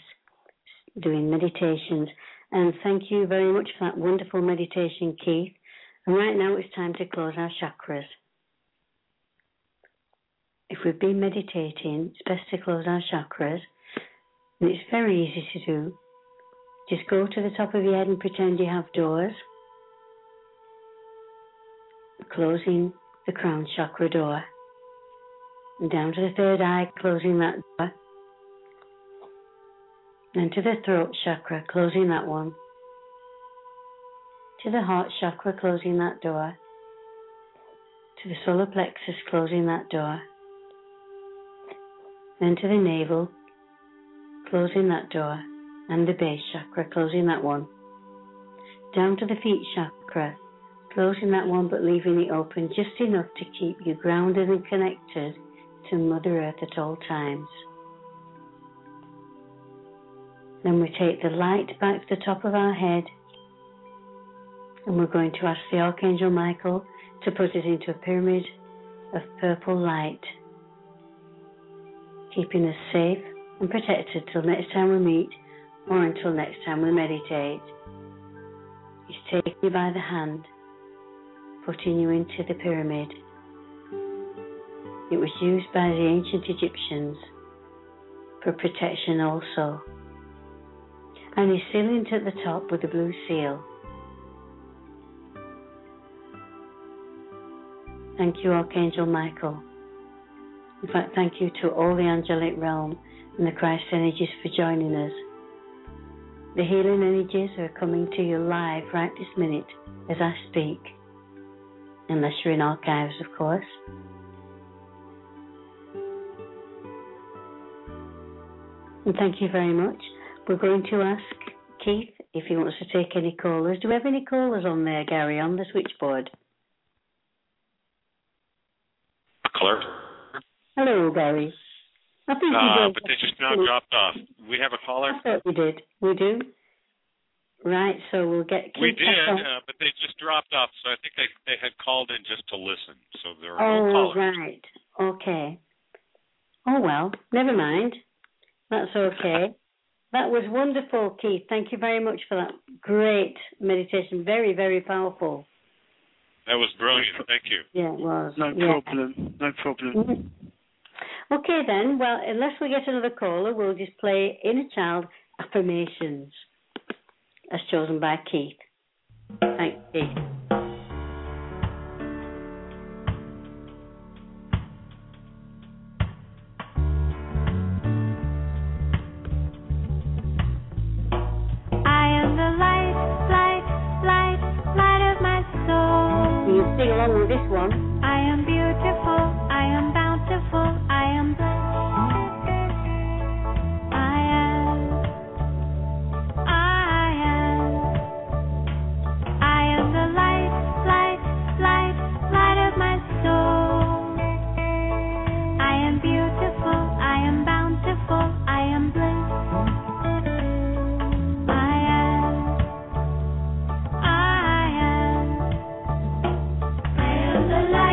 doing meditations. And thank you very much for that wonderful meditation, Keith. And right now it's time to close our chakras. If we've been meditating, it's best to close our chakras. And it's very easy to do. Just go to the top of your head and pretend you have doors. Closing the crown chakra door. And down to the third eye, closing that door. Then to the throat chakra, closing that one. To the heart chakra, closing that door. To the solar plexus, closing that door. Then to the navel, closing that door. And the base chakra, closing that one. Down to the feet chakra, closing that one but leaving it open just enough to keep you grounded and connected to Mother Earth at all times. Then we take the light back to the top of our head and we're going to ask the Archangel Michael to put it into a pyramid of purple light, keeping us safe and protected till next time we meet or until next time we meditate. He's taking you by the hand, putting you into the pyramid. It was used by the ancient Egyptians for protection also. And he's sealing it at the top with a blue seal. Thank you, Archangel Michael. In fact, thank you to all the angelic realm and the Christ energies for joining us. The healing energies are coming to you live right this minute as I speak. Unless you're in archives, of course. And thank you very much. We're going to ask Keith if he wants to take any callers. Do we have any callers on there, Gary, on the switchboard? Caller? Hello, Gary. I think uh, but they just now dropped off. we have a caller? I thought we did. We do. Right, so we'll get... We did, uh, but they just dropped off, so I think they they had called in just to listen, so there are oh, no callers. Oh, right. Okay. Oh, well, never mind. That's okay. That was wonderful, Keith. Thank you very much for that great meditation. Very, very powerful. That was brilliant. Thank you. Yeah, it was. No yeah. problem. No problem. Mm-hmm. Okay, then. Well, unless we get another caller, we'll just play Inner Child Affirmations, as chosen by Keith. Thanks, Keith. Sing along with this one. I am beautiful, I am bountiful, I am blessed. I am, I am, I am the light, light, light, light of my soul. I am beautiful, I am bountiful, I am blessed. I am, I am. The light.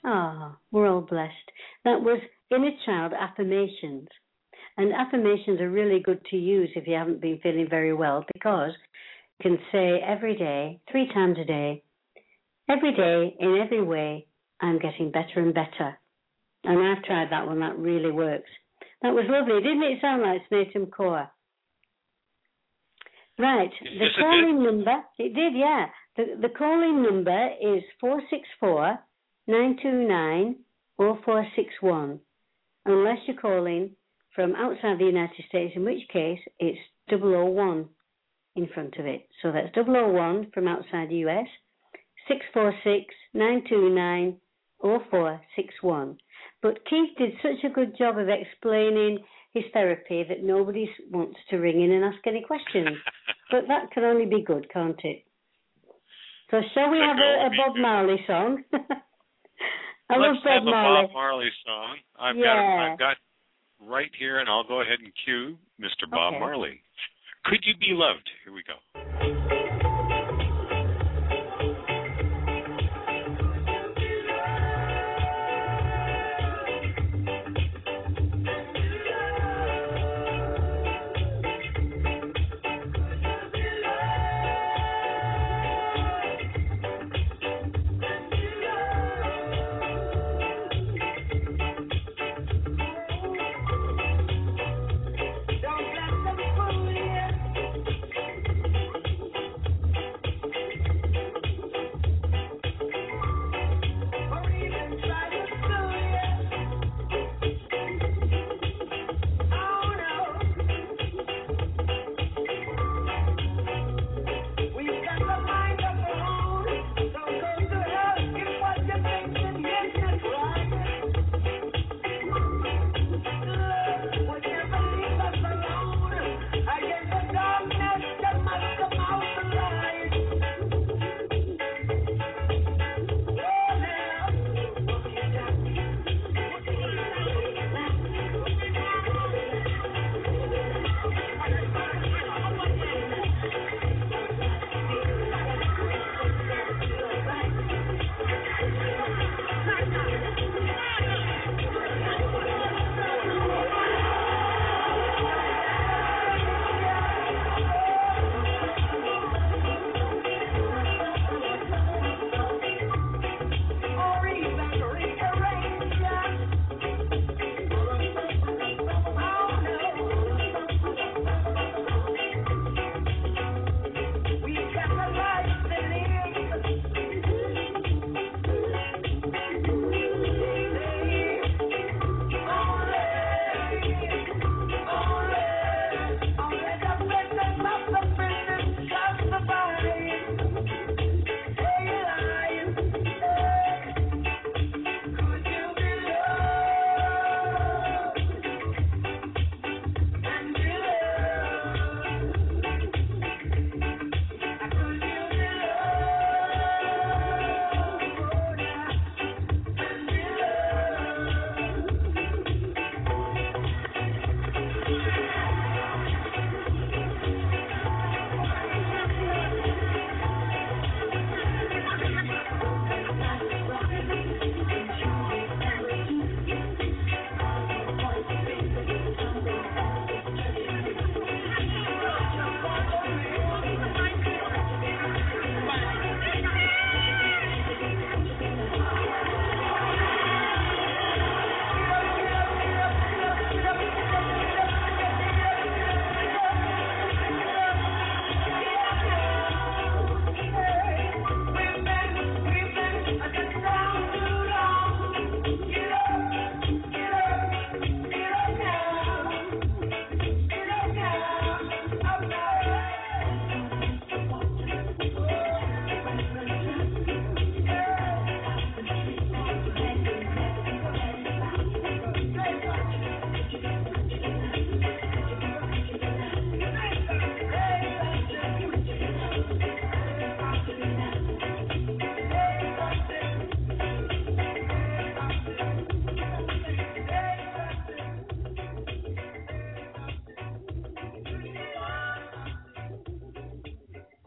Oh, we're all blessed. That was Inner Child Affirmations. And affirmations are really good to use if you haven't been feeling very well, because you can say every day, three times a day, every day, in every way, I'm getting better and better. And I've tried that one. That really works. That was lovely. Didn't it sound like Snatum Kaur? Right. The calling number, it did, yeah. The, the calling number is four six four, nine two nine, zero four six one. Unless you're calling from outside the United States, in which case it's double oh one in front of it. So that's double oh one from outside the U S, six four six, nine two nine, zero four six one. But Keith did such a good job of explaining his therapy that nobody wants to ring in and ask any questions. But that can only be good, can't it? So shall we have a, a Bob Marley song? I Let's love Bob have Marley. a Bob Marley song. I've yeah. got I've got right here, and I'll go ahead and cue Mister Bob okay. Marley. Could You Be Loved? Here we go.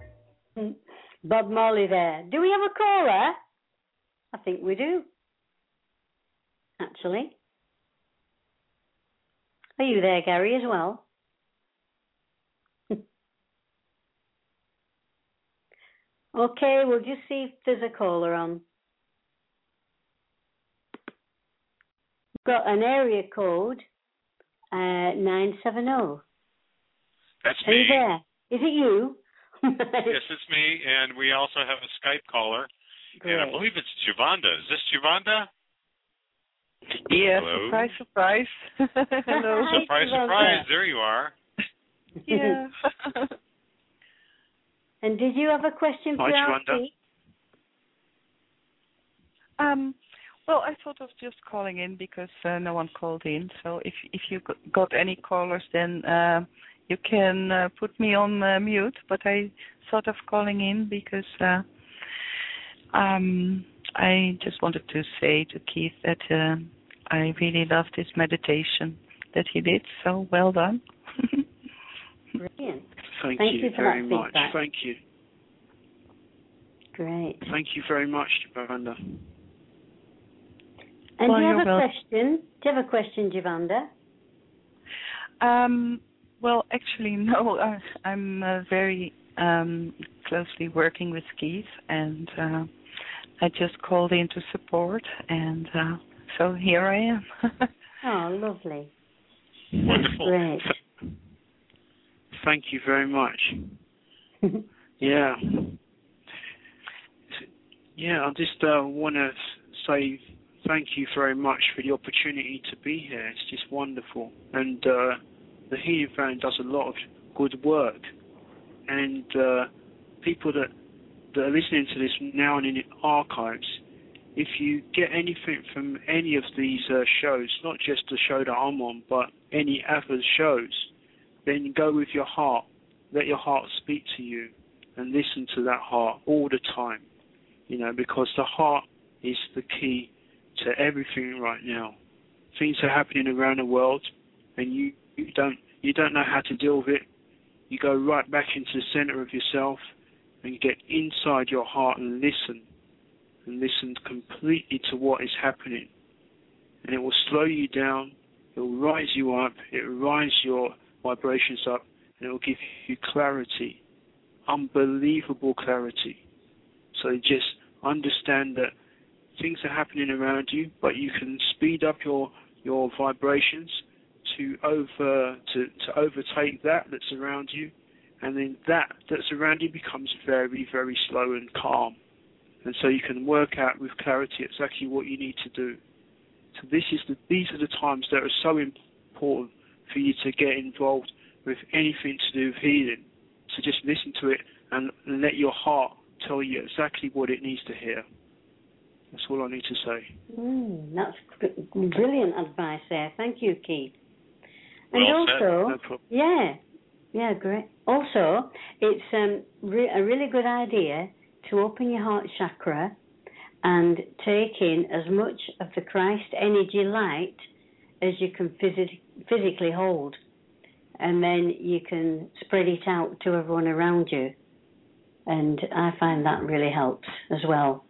Bob Marley there. Do we have a caller? I think we do. actually. Are you there, Gary, as well? Okay, we'll just see if there's a caller on. We've got an area code, uh, nine seven zero. That's Are me. you there? Is it you? Yes, it's me, and we also have a Skype caller. Great. And I believe it's Javonda. Is this Javonda? Yes, Hello? surprise, surprise. Hello. Hi, Surprise, Javonda. surprise. There you are. Yeah. And did you have a question for Hi, our Javonda. Keith? um, well, I thought of just calling in because uh, no one called in. So if if you got any callers, then uh, you can uh, put me on uh, mute. But I thought of calling in because uh, um, I just wanted to say to Keith that uh, I really loved his meditation that he did. So well done. Brilliant. Thank, Thank you, you for very that much. feedback. Thank you. Great. Thank you very much, Javonda. And Well, do you have you're a welcome. question? Do you have a question, Javonda? Um, well, actually, no. I, I'm uh, very um, closely working with Keith, and uh, I just called in to support, and uh, so here I am. Oh, lovely. Wonderful. Great. Thank you very much. Yeah. Yeah, I just uh, want to say thank you very much for the opportunity to be here. It's just wonderful. And uh, the Healing Fountain does a lot of good work. And uh, people that, that are listening to this now and in the archives, if you get anything from any of these uh, shows, not just the show that I'm on, but any other shows, then go with your heart. Let your heart speak to you and listen to that heart all the time. You know, because the heart is the key to everything right now. Things are happening around the world, and you, you don't you don't know how to deal with it. You go right back into the center of yourself, and you get inside your heart and listen, and listen completely to what is happening. And it will slow you down. It will rise you up. It will rise your vibrations up, and it will give you clarity, unbelievable clarity. So just understand that things are happening around you, but you can speed up your your vibrations to over to, to overtake that that's around you, and then that that's around you becomes very, very slow and calm. And so you can work out with clarity exactly what you need to do. So this is the these are the times that are so important for you to get involved with anything to do with healing. So just listen to it and let your heart tell you exactly what it needs to hear. That's all I need to say. Mm, that's brilliant advice there. Thank you, Keith. And Well also, said. No problem. yeah, yeah, great. Also, it's um, re- a really good idea to open your heart chakra and take in as much of the Christ energy light as you can phys- physically hold. And then you can spread it out to everyone around you. And I find that really helps as well.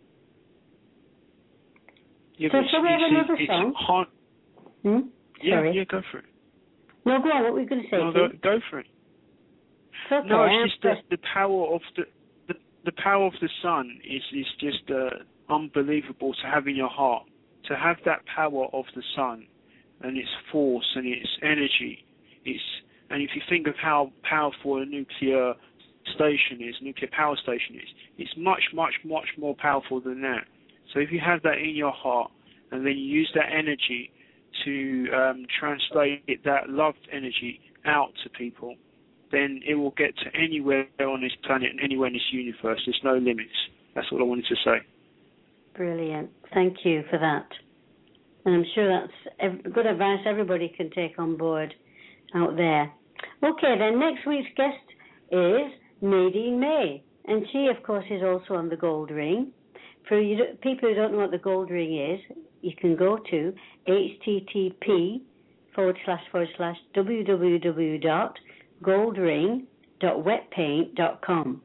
Yeah, So but shall we have it's- another it's song? hard. Hmm? Yeah, Sorry. yeah, go for it. No, go on. What were you going to say, No, go, Keith? go for it. It's okay. No, I'm it's just the, pressed. the power of the, the the power of the sun is is just uh, unbelievable to have in your heart. To have that power of the sun and its force and its energy, it's and if you think of how powerful a nuclear station is, nuclear power station is, it's much, much, much more powerful than that. So if you have that in your heart and then you use that energy to um, translate that loved energy out to people, then it will get to anywhere on this planet and anywhere in this universe. There's no limits. That's all I wanted to say. Brilliant. Thank you for that. And I'm sure that's ev- good advice everybody can take on board out there. Okay, then next week's guest is Nadine May. And she, of course, is also on the Gold Ring. For you, people who don't know what the Gold Ring is, you can go to http forward slash forward slash www dot goldring dot wetpaint dot com.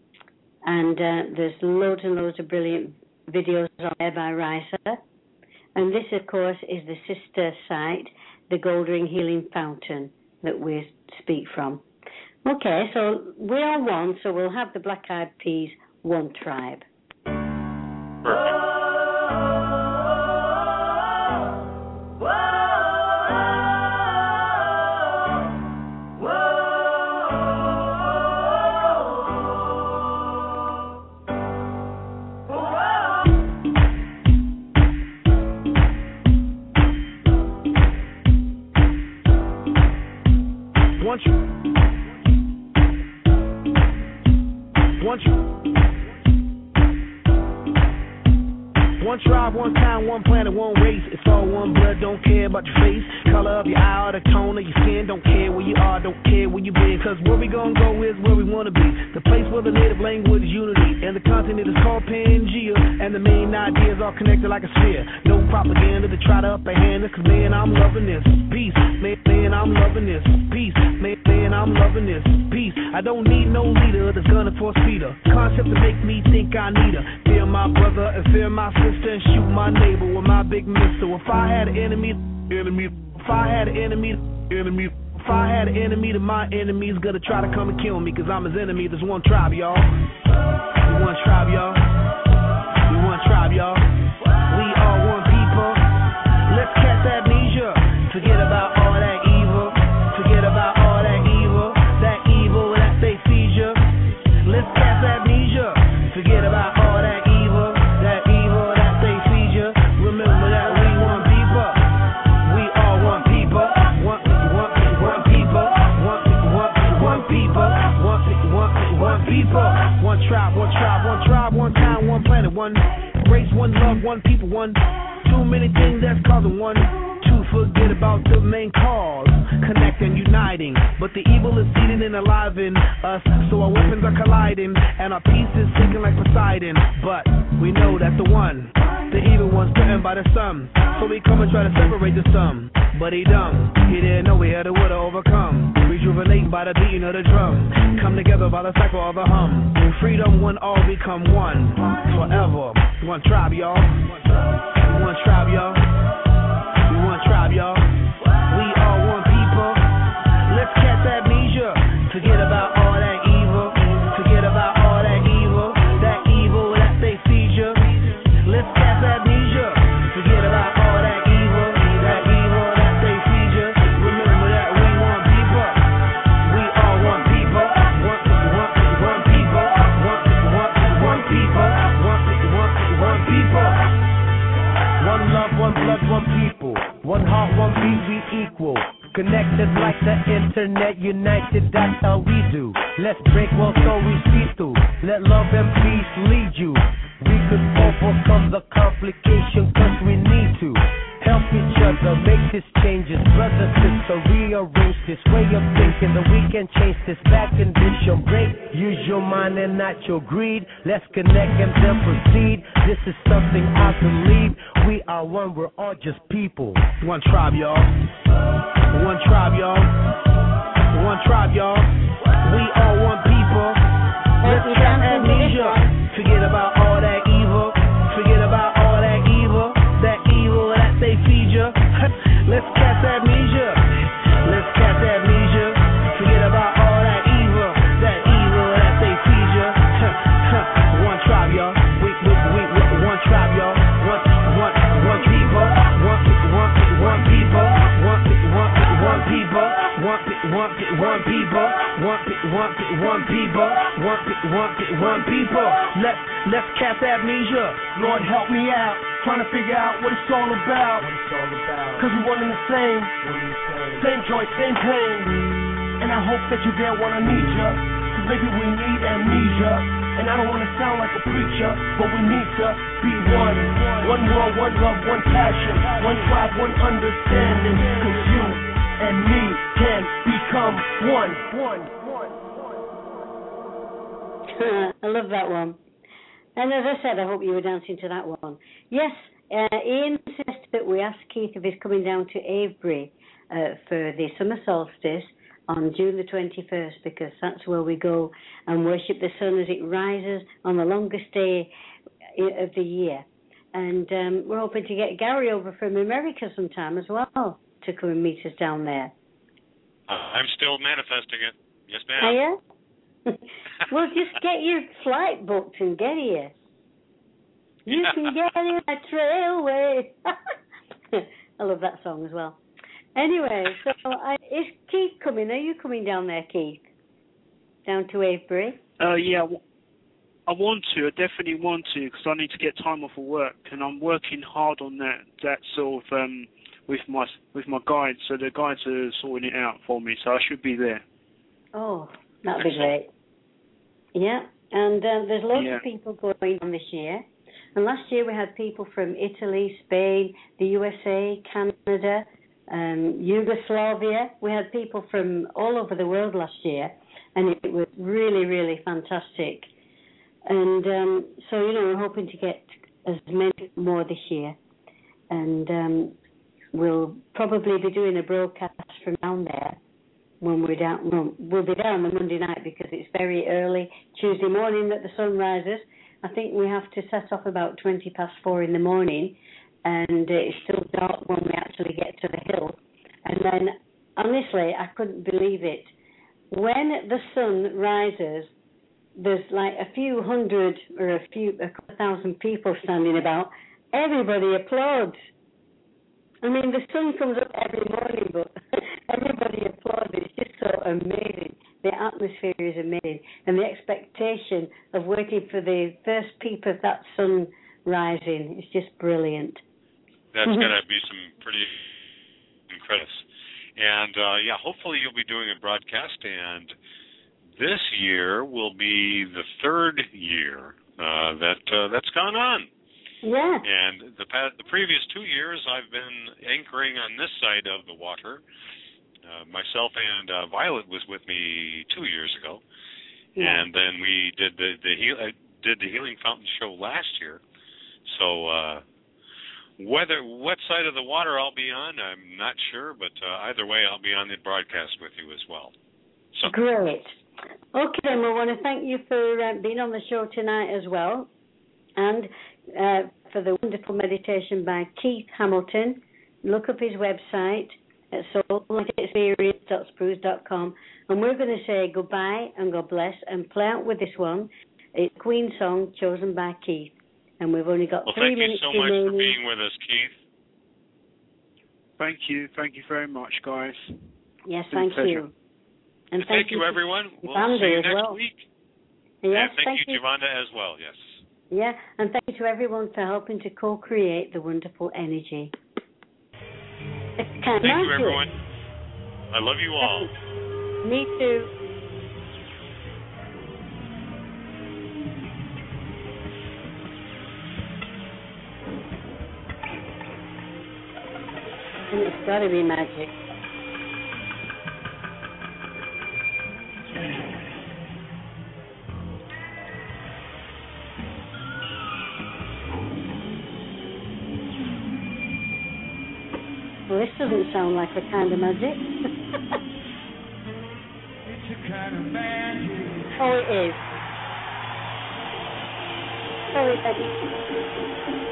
And uh, there's loads and loads of brilliant videos on there by Risa. And this, of course, is the sister site, the Goldring Healing Fountain, that we speak from. Okay, so we are one, so we'll have the Black Eyed Peas, One Tribe. Perfect. One, one, one tribe, one time, one planet, one race. It's all one blood, don't care about your face, color of your eye, or the tone of your skin. Don't care where you are, don't care where you been. Cause where we gonna go is where we wanna be. The place where the native language is unity, and the continent is called Pangea. And the main ideas all connected like a sphere. No propaganda to try to upper hand us. Cause man, I'm loving this peace. Man, man, I'm loving this peace. Man, man, I'm loving this peace. I don't need no leader that's gonna force feed her. Concept to make me think I need her. Fear my brother and fear my sister and shoot my neighbor with my big missile. If I had an enemy, enemy. If I had an enemy, enemy. If I had an enemy, then my enemy's gonna try to come and kill me. Cause I'm his enemy. There's one tribe, y'all. We one tribe, y'all. We one tribe, y'all. We are one people. Let's cast amnesia. Forget about all that evil. Forget about all that evil. That evil that they feed you. Let's cast amnesia. Forget about all that evil. That evil that they feed you. Remember that we one people. We are one people. One, one, one people. One, one, one people. One, one, one people. One tribe, one tribe, one tribe, one time, one planet, one race, one love, one people, one. Too many things that's causing one. To forget about the main cause, connect and uniting. But the evil is seated and alive in us, so our weapons are colliding, and our peace is sinking like Poseidon. But we know that the one, the evil one's threatened by the sun. So we come and try to separate the sum. But he dumb, he didn't know we had to would overcome. Rejuvenate by the beating of the drum. Come together by the cycle of the hum. Freedom, one all become one. Forever, one tribe, y'all. One tribe, y'all. We one tribe, y'all. We are one people. Let's cast amnesia. Forget about all that evil. Forget about all that evil. That evil that they feed you. Let's cast amnesia. Forget about all that evil. That evil that they feed you. Remember that we one people. We are one people. One, one, one people. One, one, one people. One, one, one people. One love, one blood, one people. One heart, one beat, we equal. Connected like the internet, united, that's how we do. Let's break walls so we see through. Let love and peace lead you. We could overcome the complication cause we need to. Help each other, make these changes. Brother, sister, rearrange this way of thinking that we can change this back condition. Break, use your mind and not your greed. Let's connect and then proceed. This is something I believe. We are one, we're all just people. One tribe, y'all. One tribe, y'all. One tribe, y'all. We are one people. Let's cast amnesia. Forget about all that evil. Forget about all that evil. That evil that they feed you. Let's cast amnesia. Let's cast amnesia. Forget about all that evil. That evil that they feed you. One tribe, y'all. We, we, we, we one tribe, y'all. One, one, one people. One, one, one people. One, one, one people. One, one, one people. One, one, one people. One, one, one people. Let's let's cast amnesia. Lord, help me out. Trying to figure out what it's all about. What it's all about. Cause we one in the same. Same joy, same pain. And I hope that you're there when I need ya. Cause maybe we need amnesia. And I don't want to sound like a preacher, but we need to be one. One world, one love, one passion. One tribe, one understanding. Cause you and me can become one. One. I love that one. And as I said, I hope you were dancing to that one. Yes, uh, Ian suggested that we ask Keith if he's coming down to Avebury uh, for the summer solstice on June the twenty-first, because that's where we go and worship the sun as it rises on the longest day of the year. And um, we're hoping to get Gary over from America sometime as well to come and meet us down there. Uh, I'm still manifesting it. Yes, ma'am. Are you? Well, just get your flight booked and get here. You can get in a trailway. I love that song as well. Anyway, so I, is Keith coming? Are you coming down there, Keith? Down to Avebury? Uh, yeah, I want to. I definitely want to because I need to get time off of work, and I'm working hard on that. That sort of um, with my with my guides. So the guides are sorting it out for me. So I should be there. Oh, that'd be great. Yeah, and uh, there's lots yeah. of people going on this year. And last year we had people from Italy, Spain, the U S A, Canada, um, Yugoslavia. We had people from all over the world last year, and it was really, really fantastic. And um, so, you know, we're hoping to get as many more this year. And um, we'll probably be doing a broadcast from down there when we're down. Well, we'll be down on Monday night because it's very early Tuesday morning that the sun rises. I think we have to set off about twenty past four in the morning, and uh, it's still dark when we actually get to the hill. And then, honestly, I couldn't believe it. When the sun rises, there's like a few hundred or a few a couple thousand people standing about. Everybody applauds. I mean, the sun comes up every morning, but everybody applauds. It's just so amazing. The atmosphere is amazing, and the expectation of waiting for the first peep of that sun rising is just brilliant. That's going to be some pretty incredible. And, uh, yeah, hopefully you'll be doing a broadcast, and this year will be the third year uh, that uh, that's gone on. Yeah. And the past, the previous two years, I've been anchoring on this side of the water. Uh, myself and uh, Violet was with me two years ago, yeah. and then we did the the heal, uh, did the Healing Fountain show last year. So uh, whether what side of the water I'll be on, I'm not sure, but uh, either way, I'll be on the broadcast with you as well. So. Great. Okay, then we want to thank you for uh, being on the show tonight as well, and uh, for the wonderful meditation by Keith Hamilton. Look up his website at soul light experience dot spruce dot com, and we're going to say goodbye and God bless and play out with this one. It's Queen song chosen by Keith, and we've only got well, three minutes remaining. Well, thank you so much remaining. for being with us, Keith. Thank you, thank you very much, guys. Yes, thank you. And thank, thank you, you, everyone. We'll Giovanna see you next well. week. Yes, and thank, thank you, you, Giovanna, as well. Yes. Yeah, and thank you to everyone for helping to co-create the wonderful energy. Thank you, everyone. I love you all. Me too. And it's got to be magic. Well, this doesn't sound like the kind of magic. It's a kind of magic. Oh, it is. Oh, it is.